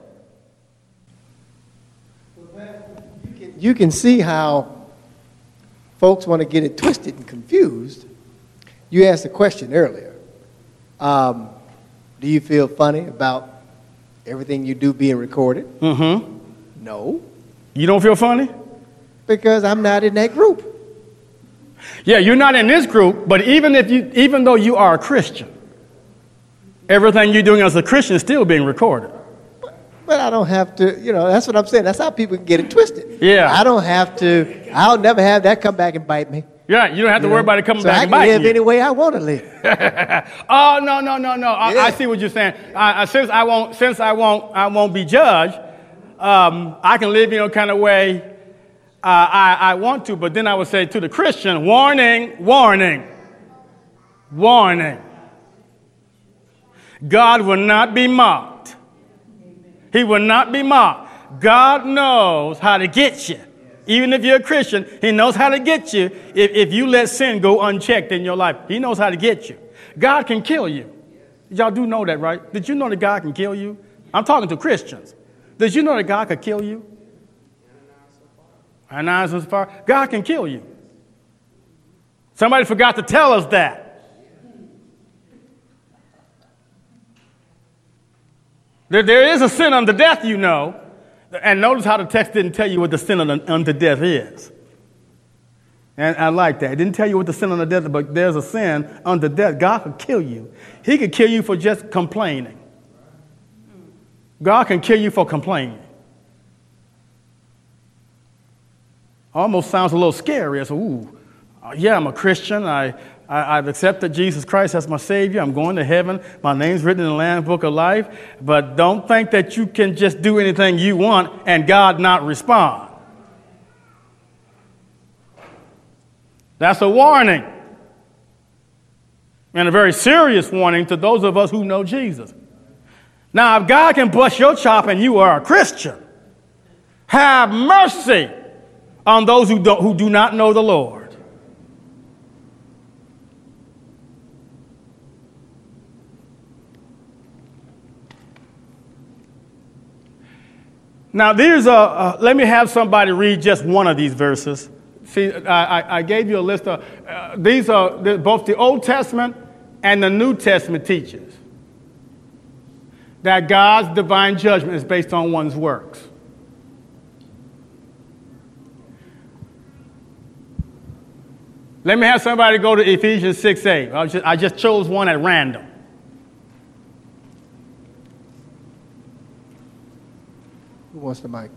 You can, you can see how folks want to get it twisted and confused. You asked a question earlier. Um, do you feel funny about everything you do being recorded? Mm-hmm. No. You don't feel funny? Because I'm not in that group. Yeah, you're not in this group, but even if you, even though you are a Christian, everything you're doing as a Christian is still being recorded. But, but I don't have to, you know, that's what I'm saying. That's how people can get it twisted. Yeah. I don't have to, I'll never have that come back and bite me. Yeah, you don't have to You worry know? about it coming so back I and can biting live you. any way I want to live. Oh, no, no, no, no. I, Yeah. I see what you're saying. I, I, since I won't, since I won't, I won't be judged, um, I can live, you know, kind of way Uh, I, I want to, but then I would say to the Christian, warning, warning, warning. God will not be mocked. He will not be mocked. God knows how to get you. Even if you're a Christian, he knows how to get you if, if you let sin go unchecked in your life. He knows how to get you. God can kill you. Y'all do know that, right? Did you know that God can kill you? I'm talking to Christians. Did you know that God could kill you? Ananias and Sapphira, God can kill you. Somebody forgot to tell us that. There, there is a sin unto death, you know. And notice how the text didn't tell you what the sin unto death is. And I like that. It didn't tell you what the sin unto death is, but there's a sin unto death. God could kill you. He could kill you for just complaining. God can kill you for complaining. Almost sounds a little scary. I said, ooh, uh, yeah, I'm a Christian. I, I, I've accepted Jesus Christ as my Savior. I'm going to heaven. My name's written in the Lamb's Book of Life. But don't think that you can just do anything you want and God not respond. That's a warning. And a very serious warning to those of us who know Jesus. Now, if God can bust your chop and you are a Christian, have mercy on those who, don't, who do not know the Lord. Now, there's a, uh, let me have somebody read just one of these verses. See, I, I, I gave you a list of, uh, these are the, both the Old Testament and the New Testament teaches that God's divine judgment is based on one's works. Let me have somebody go to Ephesians six eight. I just, I just chose one at random. Who wants the mic?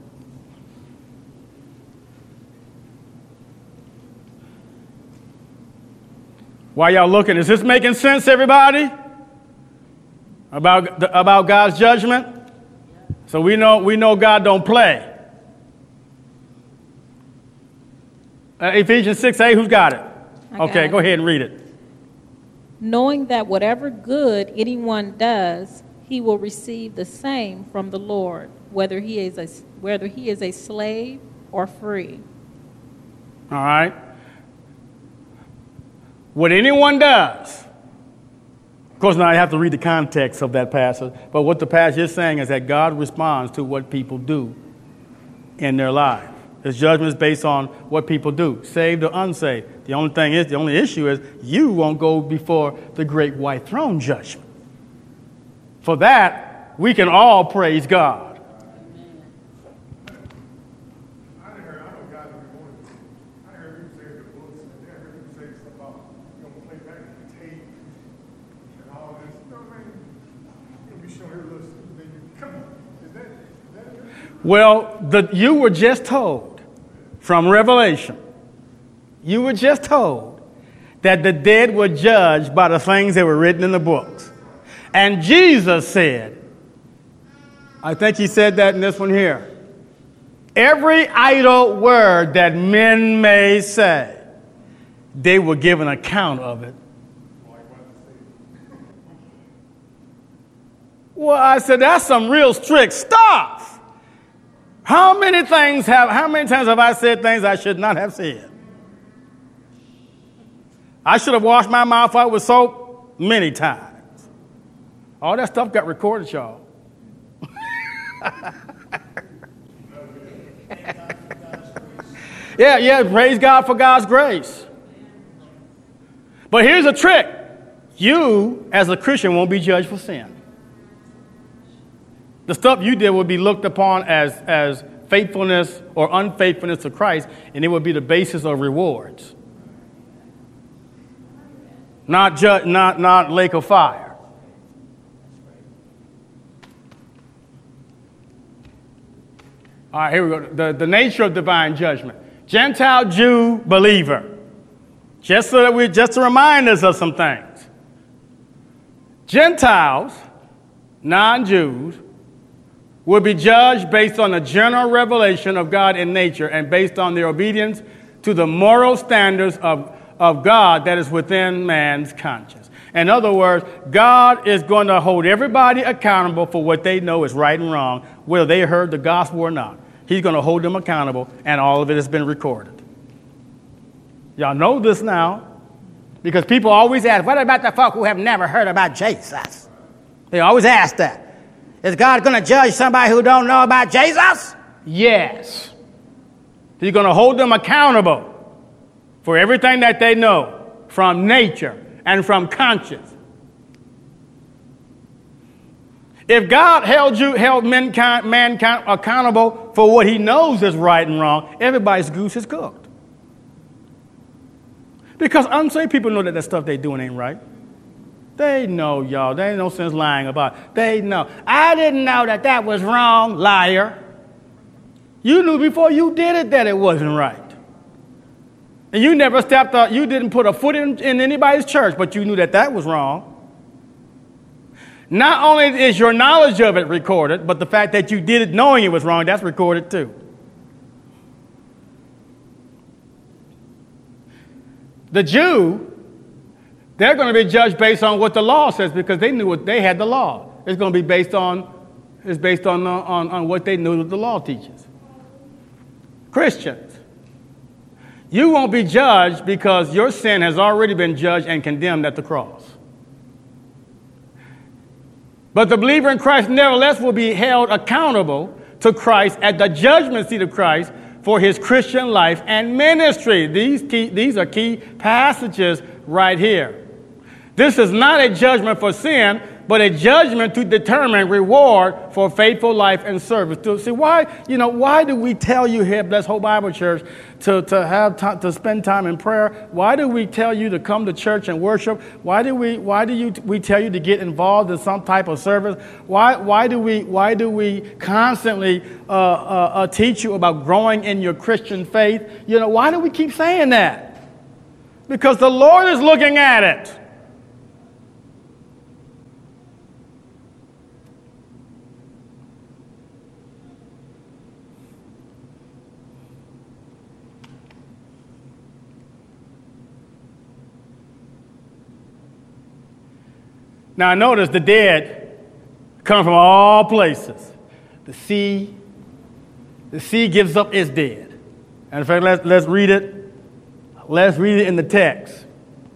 While y'all looking, is this making sense, everybody? About, the, about God's judgment? So we know, we know God don't play. Uh, Ephesians six eight, who's got it? I okay, got it. Go ahead and read it. Knowing that whatever good anyone does, he will receive the same from the Lord, whether he is a, whether he is a slave or free. All right. What anyone does, of course, now I have to read the context of that passage, but what the passage is saying is that God responds to what people do in their life. His judgment is based on what people do, saved or unsaved. The only thing is, the only issue is you won't go before the great white throne judgment. For that, we can all praise God. I heard, I know God don't be wanting to. I heard you say the books, and I heard you say something about you don't play back the tape and all this. You know what I mean? You'll be showing her little then you come on. Is that is that it? Well, the, you were just told from Revelation, you were just told that the dead were judged by the things that were written in the books. And Jesus said, I think he said that in this one here, every idle word that men may say, they will give an account of it. Well, I said, that's some real strict stuff. How many things have, how many times have I said things I should not have said? I should have washed my mouth out with soap many times. All that stuff got recorded, y'all. yeah, yeah, praise God for God's grace. But here's a trick. You, as a Christian, won't be judged for sin. The stuff you did will be looked upon as, as faithfulness or unfaithfulness to Christ, and it will be the basis of rewards. Not, ju- not, not lake of fire. All right, here we go. The, the nature of divine judgment. Gentile, Jew, believer. Just so that we, just to remind us of some things. Gentiles, non-Jews, will be judged based on the general revelation of God in nature and based on their obedience to the moral standards of, of God that is within man's conscience. In other words, God is going to hold everybody accountable for what they know is right and wrong, whether they heard the gospel or not. He's going to hold them accountable, and all of it has been recorded. Y'all know this now, because people always ask, what about the folk who have never heard about Jesus? They always ask that. Is God going to judge somebody who don't know about Jesus? Yes. He's going to hold them accountable for everything that they know from nature and from conscience. If God held you, held mankind, mankind accountable for what he knows is right and wrong, everybody's goose is cooked. Because unsaved people know that that stuff they doing ain't right. They know, y'all. There ain't no sense lying about it. They know. I didn't know that that was wrong, liar. You knew before you did it that it wasn't right. And you never stepped up, you didn't put a foot in, in anybody's church, but you knew that that was wrong. Not only is your knowledge of it recorded, but the fact that you did it knowing it was wrong, that's recorded too. The Jew, they're going to be judged based on what the law says because they knew what they had the law. It's going to be based on, it's based on, uh, on, on what they knew that the law teaches. Christians, you won't be judged because your sin has already been judged and condemned at the cross. But the believer in Christ nevertheless will be held accountable to Christ at the judgment seat of Christ for his Christian life and ministry. These, key, these are key passages right here. This is not a judgment for sin, but a judgment to determine reward for faithful life and service. To see why, you know, why do we tell you here at Blessed Hope Bible Church to, to have time, to spend time in prayer? Why do we tell you to come to church and worship? Why do we why do you we tell you to get involved in some type of service? Why why do we why do we constantly uh, uh, uh, teach you about growing in your Christian faith? You know, why do we keep saying that? Because the Lord is looking at it. Now, notice the dead come from all places. The sea, the sea gives up its dead. And in fact, let's, let's read it. Let's read it in the text.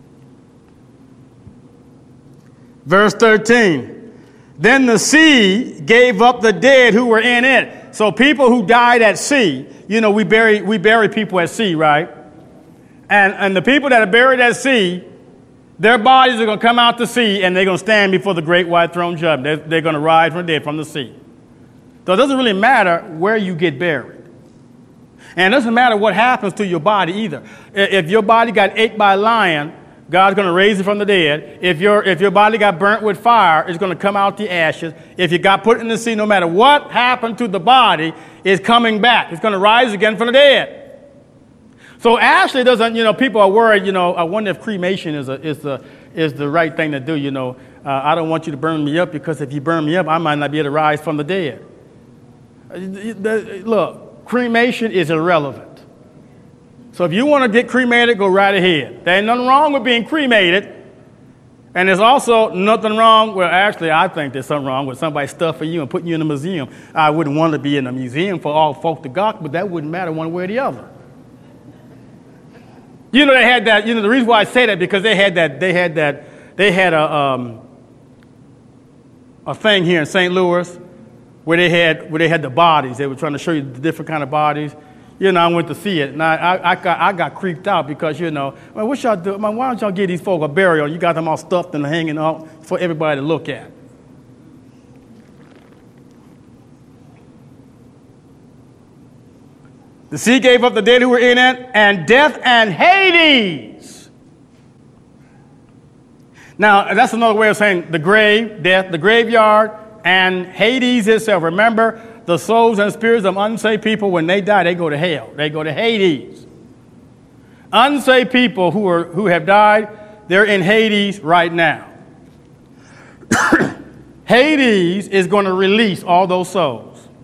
Verse thirteen. Then the sea gave up the dead who were in it. So people who died at sea, you know, we bury, we bury people at sea, right? And, and the people that are buried at sea, their bodies are going to come out to sea, and they're going to stand before the great white throne judgment. They're, they're going to rise from the dead from the sea. So it doesn't really matter where you get buried. And it doesn't matter what happens to your body either. If your body got ate by a lion, God's going to raise it from the dead. If your, if your body got burnt with fire, it's going to come out the ashes. If you got put in the sea, no matter what happened to the body, it's coming back. It's going to rise again from the dead. So actually, doesn't you know? People are worried. You know, I wonder if cremation is a, is the is the right thing to do. You know, uh, I don't want you to burn me up because if you burn me up, I might not be able to rise from the dead. Look, cremation is irrelevant. So if you want to get cremated, go right ahead. There ain't nothing wrong with being cremated, and there's also nothing wrong. Well, actually, I think there's something wrong with somebody stuffing you and putting you in a museum. I wouldn't want to be in a museum for all folk to gawk, but that wouldn't matter one way or the other. You know, they had that, you know, the reason why I say that, because they had that, they had that, they had a, um, a thing here in Saint Louis where they had, where they had the bodies. They were trying to show you the different kind of bodies. You know, I went to see it, and I, I, I, got, I got creeped out because, you know, man, what y'all do? Man, why don't y'all give these folk a burial? You got them all stuffed and hanging out for everybody to look at. The sea gave up the dead who were in it, and death and Hades. Now, that's another way of saying the grave, death, the graveyard, and Hades itself. Remember, the souls and spirits of unsaved people, when they die, they go to hell. They go to Hades. Unsaved people who are who have died, they're in Hades right now. Hades is going to release all those souls.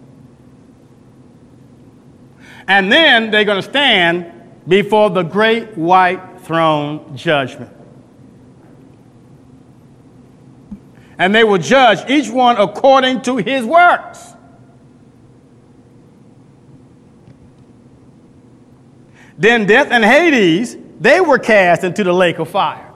And then they're going to stand before the great white throne judgment. And they will judge each one according to his works. Then death and Hades, they were cast into the lake of fire.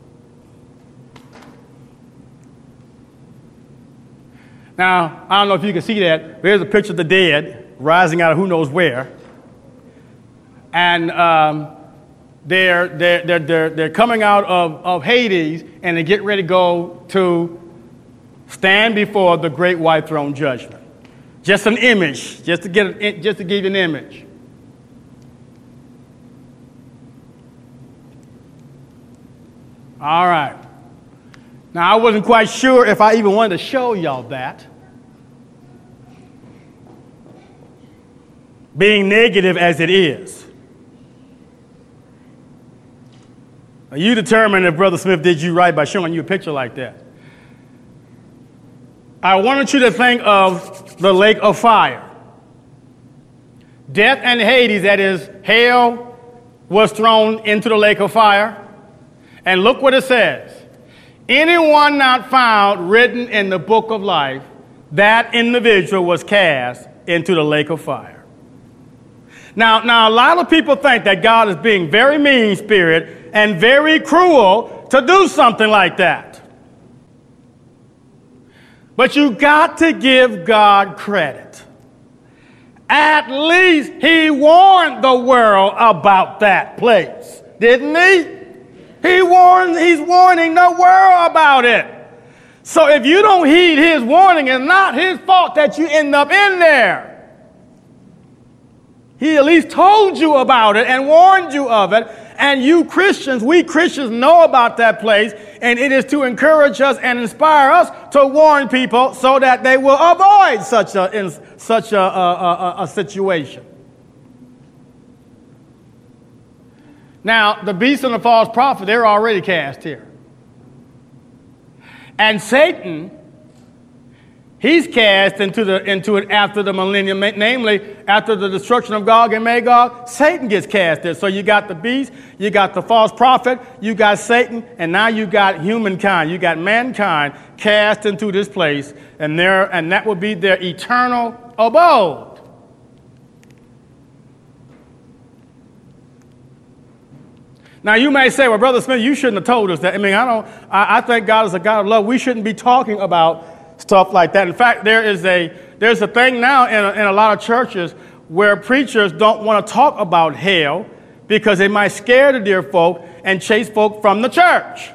Now, I don't know if you can see that. There's a picture of the dead rising out of who knows where. And um, they're, they're, they're, they're, they're coming out of, of Hades, and they get ready to go to stand before the great white throne judgment. Just an image, just to, get, just to give you an image. All right. Now, I wasn't quite sure if I even wanted to show y'all that. Being negative as it is. You determine if Brother Smith did you right by showing you a picture like that. I wanted you to think of the lake of fire. Death and Hades, that is, hell was thrown into the lake of fire. And look what it says. anyone not found written in the book of life, that individual was cast into the lake of fire. Now, now, a lot of people think that God is being very mean-spirited and very cruel to do something like that. But you got to give God credit. At least he warned the world about that place, didn't he? He warned, he's warning the world about it. So if you don't heed his warning, it's not his fault that you end up in there. He at least told you about it and warned you of it. And you Christians, we Christians know about that place, and it is to encourage us and inspire us to warn people so that they will avoid such a, in, such a, a, a, a situation. Now, the beast and the false prophet, they're already cast here. And Satan, he's cast into the into it after the millennium, namely after the destruction of Gog and Magog. Satan gets cast there. So you got the beast, you got the false prophet, you got Satan, and now you got humankind. You got mankind cast into this place, and there and that will be their eternal abode. Now, you may say, well, Brother Smith, you shouldn't have told us that. I mean, I don't, I, I think God is a God of love. We shouldn't be talking about stuff like that. In fact, there is a, there's a thing now in a, in a lot of churches where preachers don't want to talk about hell because they might scare the dear folk and chase folk from the church.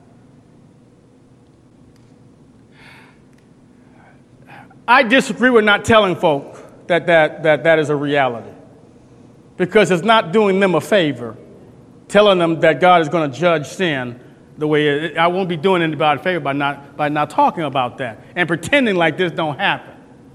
I disagree with not telling folk that that, that, that is a reality because it's not doing them a favor. Telling them that God is going to judge sin the way it, I won't be doing anybody a favor by not by not talking about that and pretending like this don't happen.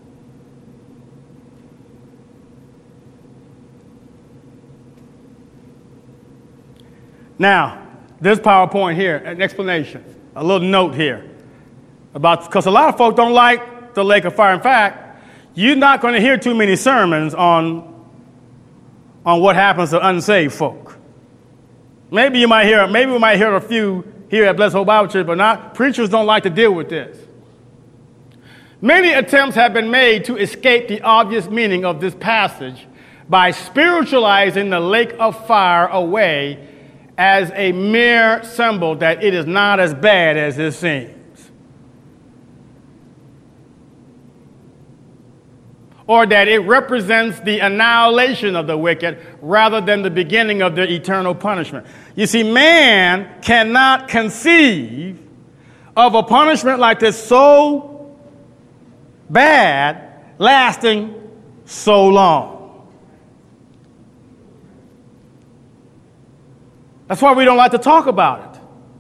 Now, this PowerPoint here, an explanation, a little note here about because a lot of folks don't like the lake of fire. In fact, you're not going to hear too many sermons on on what happens to unsaved folk. Maybe you might hear, maybe we might hear a few here at Blessed Hope Bible Church, but not preachers don't like to deal with this. Many attempts have been made to escape the obvious meaning of this passage by spiritualizing the lake of fire away as a mere symbol that it is not as bad as it seems. Or that it represents the annihilation of the wicked rather than the beginning of their eternal punishment. You see, man cannot conceive of a punishment like this so bad lasting so long. That's why we don't like to talk about it.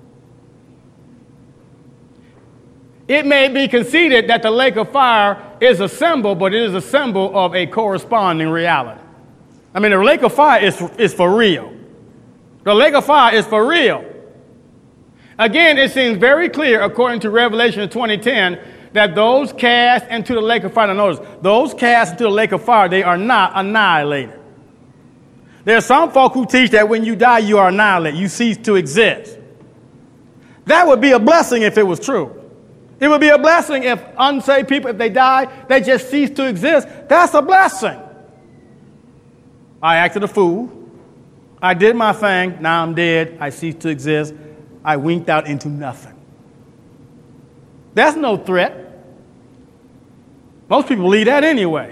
It may be conceded that the lake of fire is a symbol, but it is a symbol of a corresponding reality. I mean, the lake of fire is, is for real. The lake of fire is for real. Again, it seems very clear, according to Revelation twenty ten, that those cast into the lake of fire, now notice, those cast into the lake of fire, they are not annihilated. There are some folk who teach that when you die, you are annihilated. You cease to exist. That would be a blessing if it was true. It would be a blessing if unsaved people, if they die, they just cease to exist. That's a blessing. I acted a fool. I did my thing. Now I'm dead. I cease to exist. I winked out into nothing. That's no threat. Most people believe that anyway.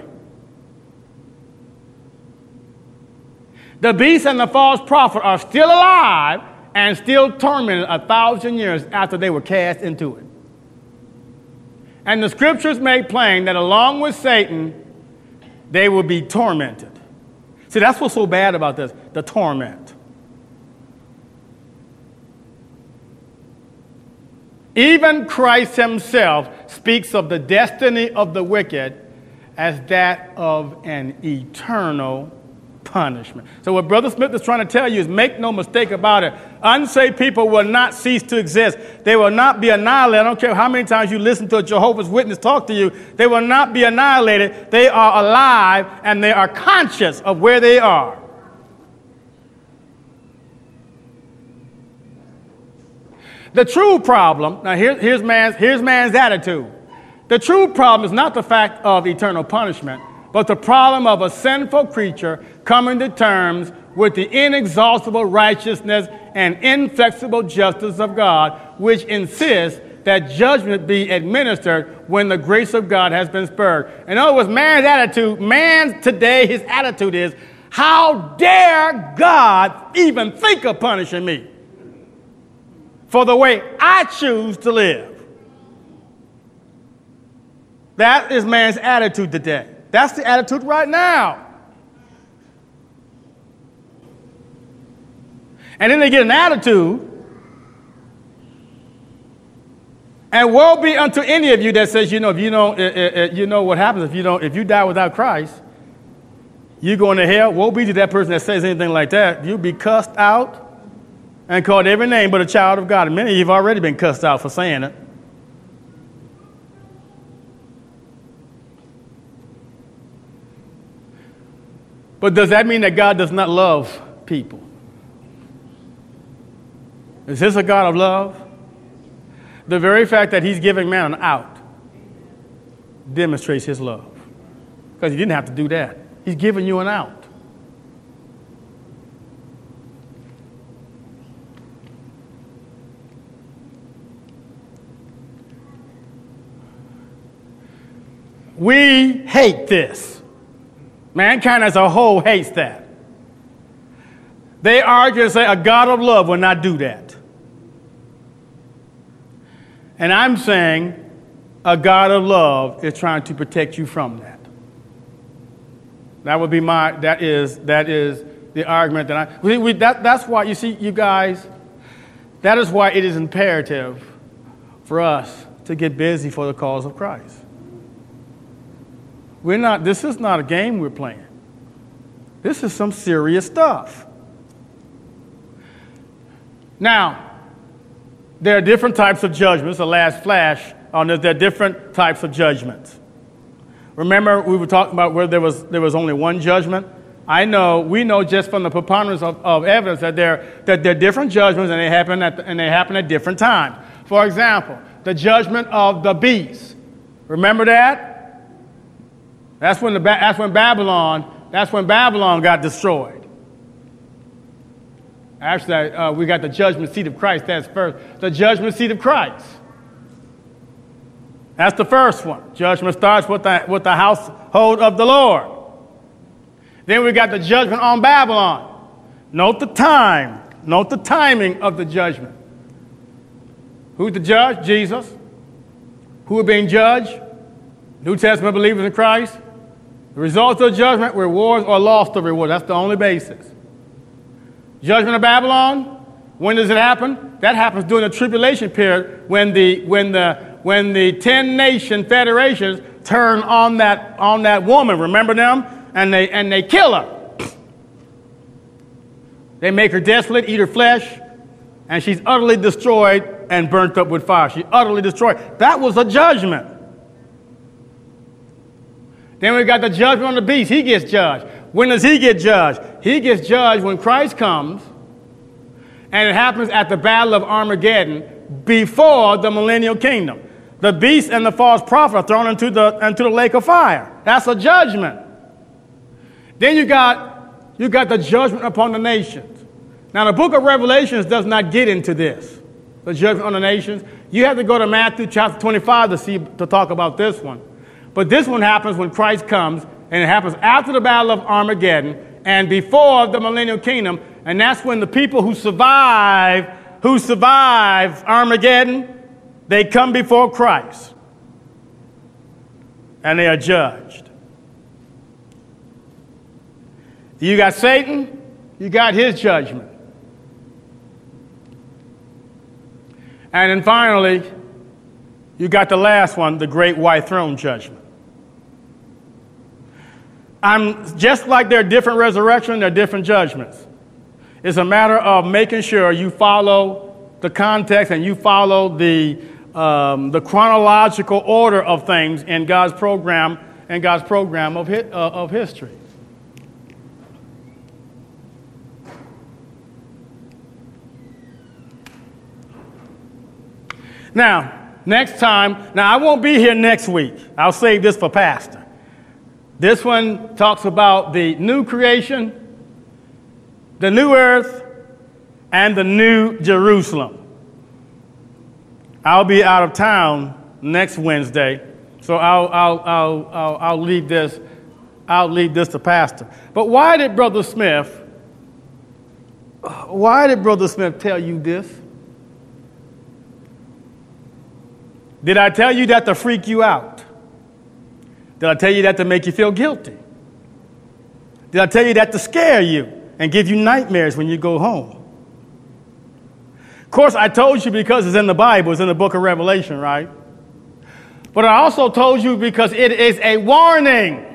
The beast and the false prophet are still alive and still tormented a thousand years after they were cast into it. And the scriptures make plain that along with Satan, they will be tormented. See, that's what's so bad about this, the torment. Even Christ himself speaks of the destiny of the wicked as that of an eternal punishment. So what Brother Smith is trying to tell you is make no mistake about it. Unsaved people will not cease to exist. They will not be annihilated. I don't care how many times you listen to a Jehovah's Witness talk to you. They will not be annihilated. They are alive and they are conscious of where they are. The true problem, now here, here's, man's, here's man's attitude. The true problem is not the fact of eternal punishment, but the problem of a sinful creature coming to terms with the inexhaustible righteousness and inflexible justice of God, which insists that judgment be administered when the grace of God has been spurred. In other words, man's attitude, man today, his attitude is, how dare God even think of punishing me for the way I choose to live? That is man's attitude today. That's the attitude right now. And then they get an attitude, and woe be unto any of you that says, you know, if you don't, uh, uh, you know what happens if you don't, if you die without Christ, you go into hell. Woe be to that person that says anything like that. You'll be cussed out and called every name but a child of God. And many of you have already been cussed out for saying it. But does that mean that God does not love people? Is this a God of love? The very fact that he's giving man an out demonstrates his love. Because he didn't have to do that. He's giving you an out. We hate this. Mankind as a whole hates that. They argue and say a God of love will not do that. And I'm saying a God of love is trying to protect you from that. That would be my, that is, that is the argument that I, we, we, that, that's why, you see, you guys, that is why it is imperative for us to get busy for the cause of Christ. We're not, this is not a game we're playing. This is some serious stuff. Now, there are different types of judgments. The last flash on this, there are different types of judgments. Remember, we were talking about where there was there was only one judgment. I know, we know just from the preponderance of, of evidence that there that there are different judgments and they happen at and they happen at different times. For example, the judgment of the beast. Remember that? That's when the that's when Babylon that's when Babylon got destroyed. Actually, uh, we got the judgment seat of Christ. That's first. The judgment seat of Christ. That's the first one. Judgment starts with the, with the household of the Lord. Then we got the judgment on Babylon. Note the time. Note the timing of the judgment. Who's the judge? Jesus. Who are being judged? New Testament believers in Christ. The results of the judgment, rewards or loss of reward. That's the only basis. Judgment of Babylon, when does it happen? That happens during the tribulation period when the when the when the ten nation federations turn on that on that woman. Remember them? And they and they kill her. They make her desolate, eat her flesh, and she's utterly destroyed and burnt up with fire. She's utterly destroyed. That was a judgment. Then we got the judgment on the beast. He gets judged. When does he get judged? He gets judged when Christ comes, and it happens at the Battle of Armageddon before the millennial kingdom. The beast and the false prophet are thrown into the, into the lake of fire. That's a judgment. Then you got, you got the judgment upon the nations. Now, the book of Revelations does not get into this, the judgment on the nations. You have to go to Matthew chapter twenty-five to see to talk about this one. But this one happens when Christ comes, and it happens after the Battle of Armageddon and before the millennial kingdom, and that's when the people who survive, who survive Armageddon, they come before Christ, and they are judged. You got Satan, you got his judgment. And then finally, you got the last one, the great white throne judgment. I'm just like there are different resurrections, there are different judgments. It's a matter of making sure you follow the context and you follow the um, the chronological order of things in God's program and God's program of hi- uh, of history. Now, next time, now I won't be here next week. I'll save this for Pastor. This one talks about the new creation, the new earth, and the new Jerusalem. I'll be out of town next Wednesday, so I'll I'll I'll I'll, I'll leave this I'll leave this to Pastor. But why did Brother Smith? Why did Brother Smith tell you this? Did I tell you that to freak you out? Did I tell you that to make you feel guilty? Did I tell you that to scare you and give you nightmares when you go home? Of course, I told you because it's in the Bible, it's in the book of Revelation, right? But I also told you because it is a warning.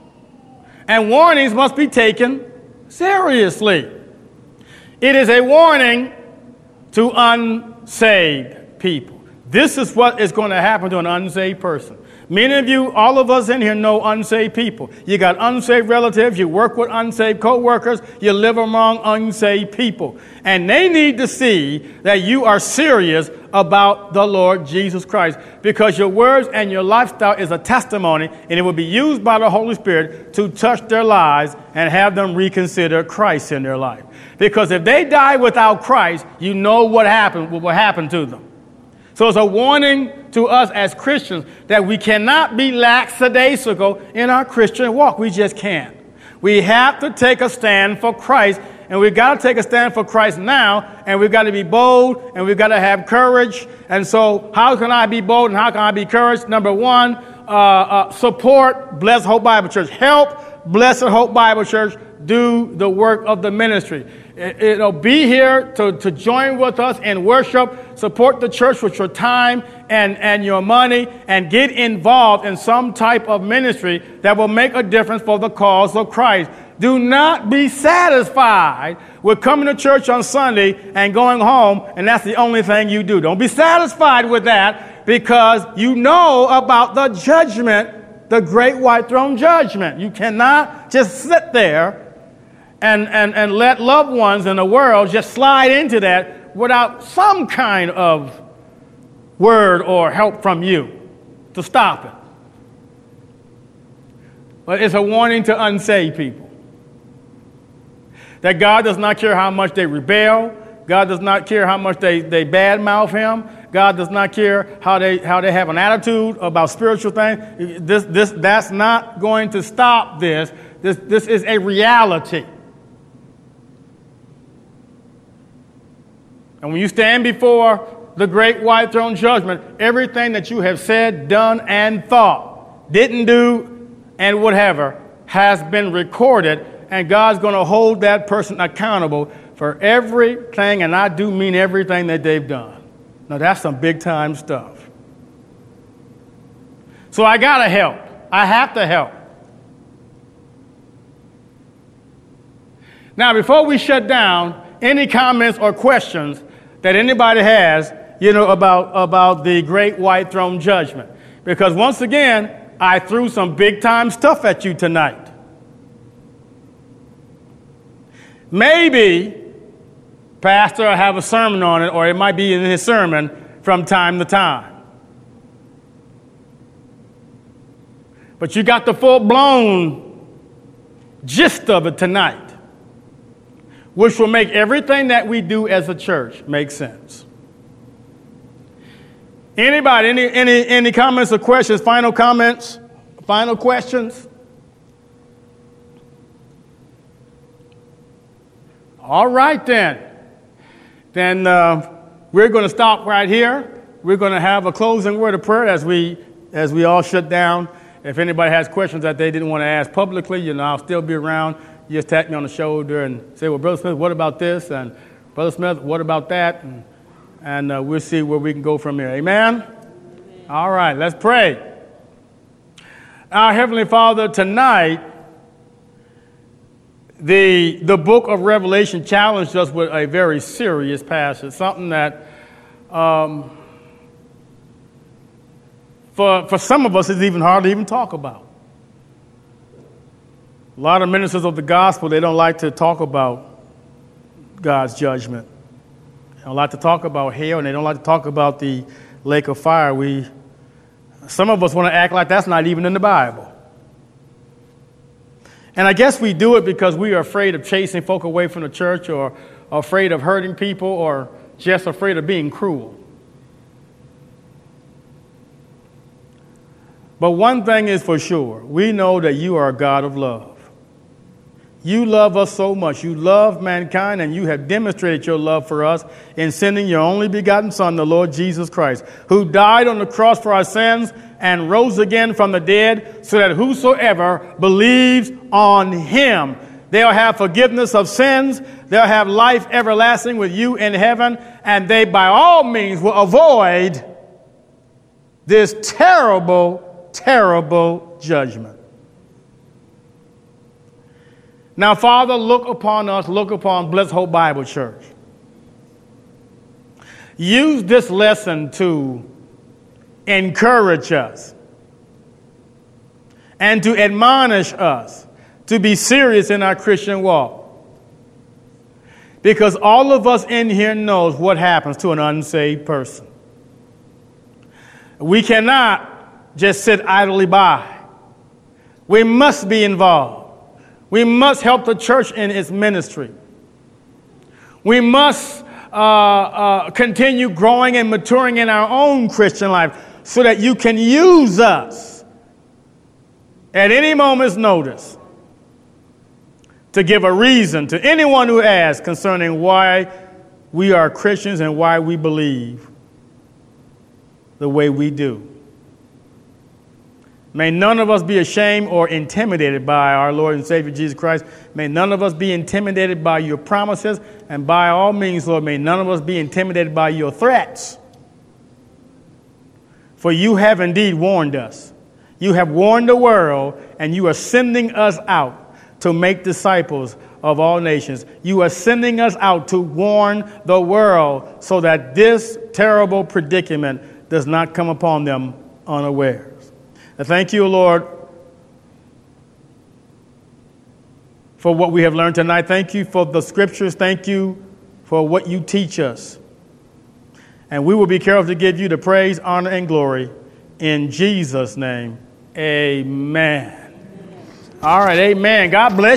And warnings must be taken seriously. It is a warning to unsaved people. This is what is going to happen to an unsaved person. Many of you, all of us in here know unsaved people. You got unsaved relatives, you work with unsaved co-workers, you live among unsaved people. And they need to see that you are serious about the Lord Jesus Christ, because your words and your lifestyle is a testimony, and it will be used by the Holy Spirit to touch their lives and have them reconsider Christ in their life. Because if they die without Christ, you know what happened, what will happen to them. So it's a warning to us as Christians that we cannot be lackadaisical in our Christian walk. We just can't. We have to take a stand for Christ, and we've got to take a stand for Christ now, and we've got to be bold, and we've got to have courage. And so how can I be bold and how can I be courage? Number one, uh, uh, support Blessed Hope Bible Church. Help Blessed Hope Bible Church do the work of the ministry. It'll be here to, to join with us in worship, support the church with your time and, and your money, and get involved in some type of ministry that will make a difference for the cause of Christ. Do not be satisfied with coming to church on Sunday and going home, and that's the only thing you do. Don't be satisfied with that, because you know about the judgment, the great white throne judgment. You cannot just sit there And, and, and let loved ones in the world just slide into that without some kind of word or help from you to stop it. But it's a warning to unsaved people that God does not care how much they rebel. God does not care how much they, they badmouth him. God does not care how they how they have an attitude about spiritual things. This this that's not going to stop this. This this is a reality. And when you stand before the great white throne judgment, everything that you have said, done, and thought, didn't do, and whatever, has been recorded, and God's going to hold that person accountable for everything, and I do mean everything that they've done. Now, that's some big-time stuff. So I got to help. I have to help. Now, before we shut down, any comments or questions that anybody has, you know, about, about the great white throne judgment? Because once again, I threw some big time stuff at you tonight. Maybe Pastor will have a sermon on it, or it might be in his sermon from time to time. But you got the full-blown gist of it tonight, which will make everything that we do as a church make sense. Anybody, any, any, any comments or questions, final comments, final questions? All right, then. Then uh, we're going to stop right here. We're going to have a closing word of prayer as we, as we all shut down. If anybody has questions that they didn't want to ask publicly, you know, I'll still be around. You just tap me on the shoulder and say, well, Brother Smith, what about this? And Brother Smith, what about that? And, and uh, we'll see where we can go from here. Amen? Amen? All right, let's pray. Our Heavenly Father, tonight, the, the book of Revelation challenged us with a very serious passage, something that um, for, for some of us is even hard to even talk about. A lot of ministers of the gospel, they don't like to talk about God's judgment. They don't like to talk about hell, and they don't like to talk about the lake of fire. We, some of us want to act like that's not even in the Bible. And I guess we do it because we are afraid of chasing folk away from the church, or afraid of hurting people, or just afraid of being cruel. But one thing is for sure, we know that you are a God of love. You love us so much. You love mankind, and you have demonstrated your love for us in sending your only begotten Son, the Lord Jesus Christ, who died on the cross for our sins and rose again from the dead, so that whosoever believes on him, they'll have forgiveness of sins, they'll have life everlasting with you in heaven, and they by all means will avoid this terrible, terrible judgment. Now, Father, look upon us, look upon Blessed Hope Bible Church. Use this lesson to encourage us and to admonish us to be serious in our Christian walk. Because all of us in here knows what happens to an unsaved person. We cannot just sit idly by. We must be involved. We must help the church in its ministry. We must uh, uh, continue growing and maturing in our own Christian life so that you can use us at any moment's notice to give a reason to anyone who asks concerning why we are Christians and why we believe the way we do. May none of us be ashamed or intimidated by our Lord and Savior Jesus Christ. May none of us be intimidated by your promises. And by all means, Lord, may none of us be intimidated by your threats. For you have indeed warned us. You have warned the world, and you are sending us out to make disciples of all nations. You are sending us out to warn the world so that this terrible predicament does not come upon them unawares. And thank you, Lord, for what we have learned tonight. Thank you for the scriptures. Thank you for what you teach us. And we will be careful to give you the praise, honor, and glory in Jesus' name. Amen. All right, amen. God bless you.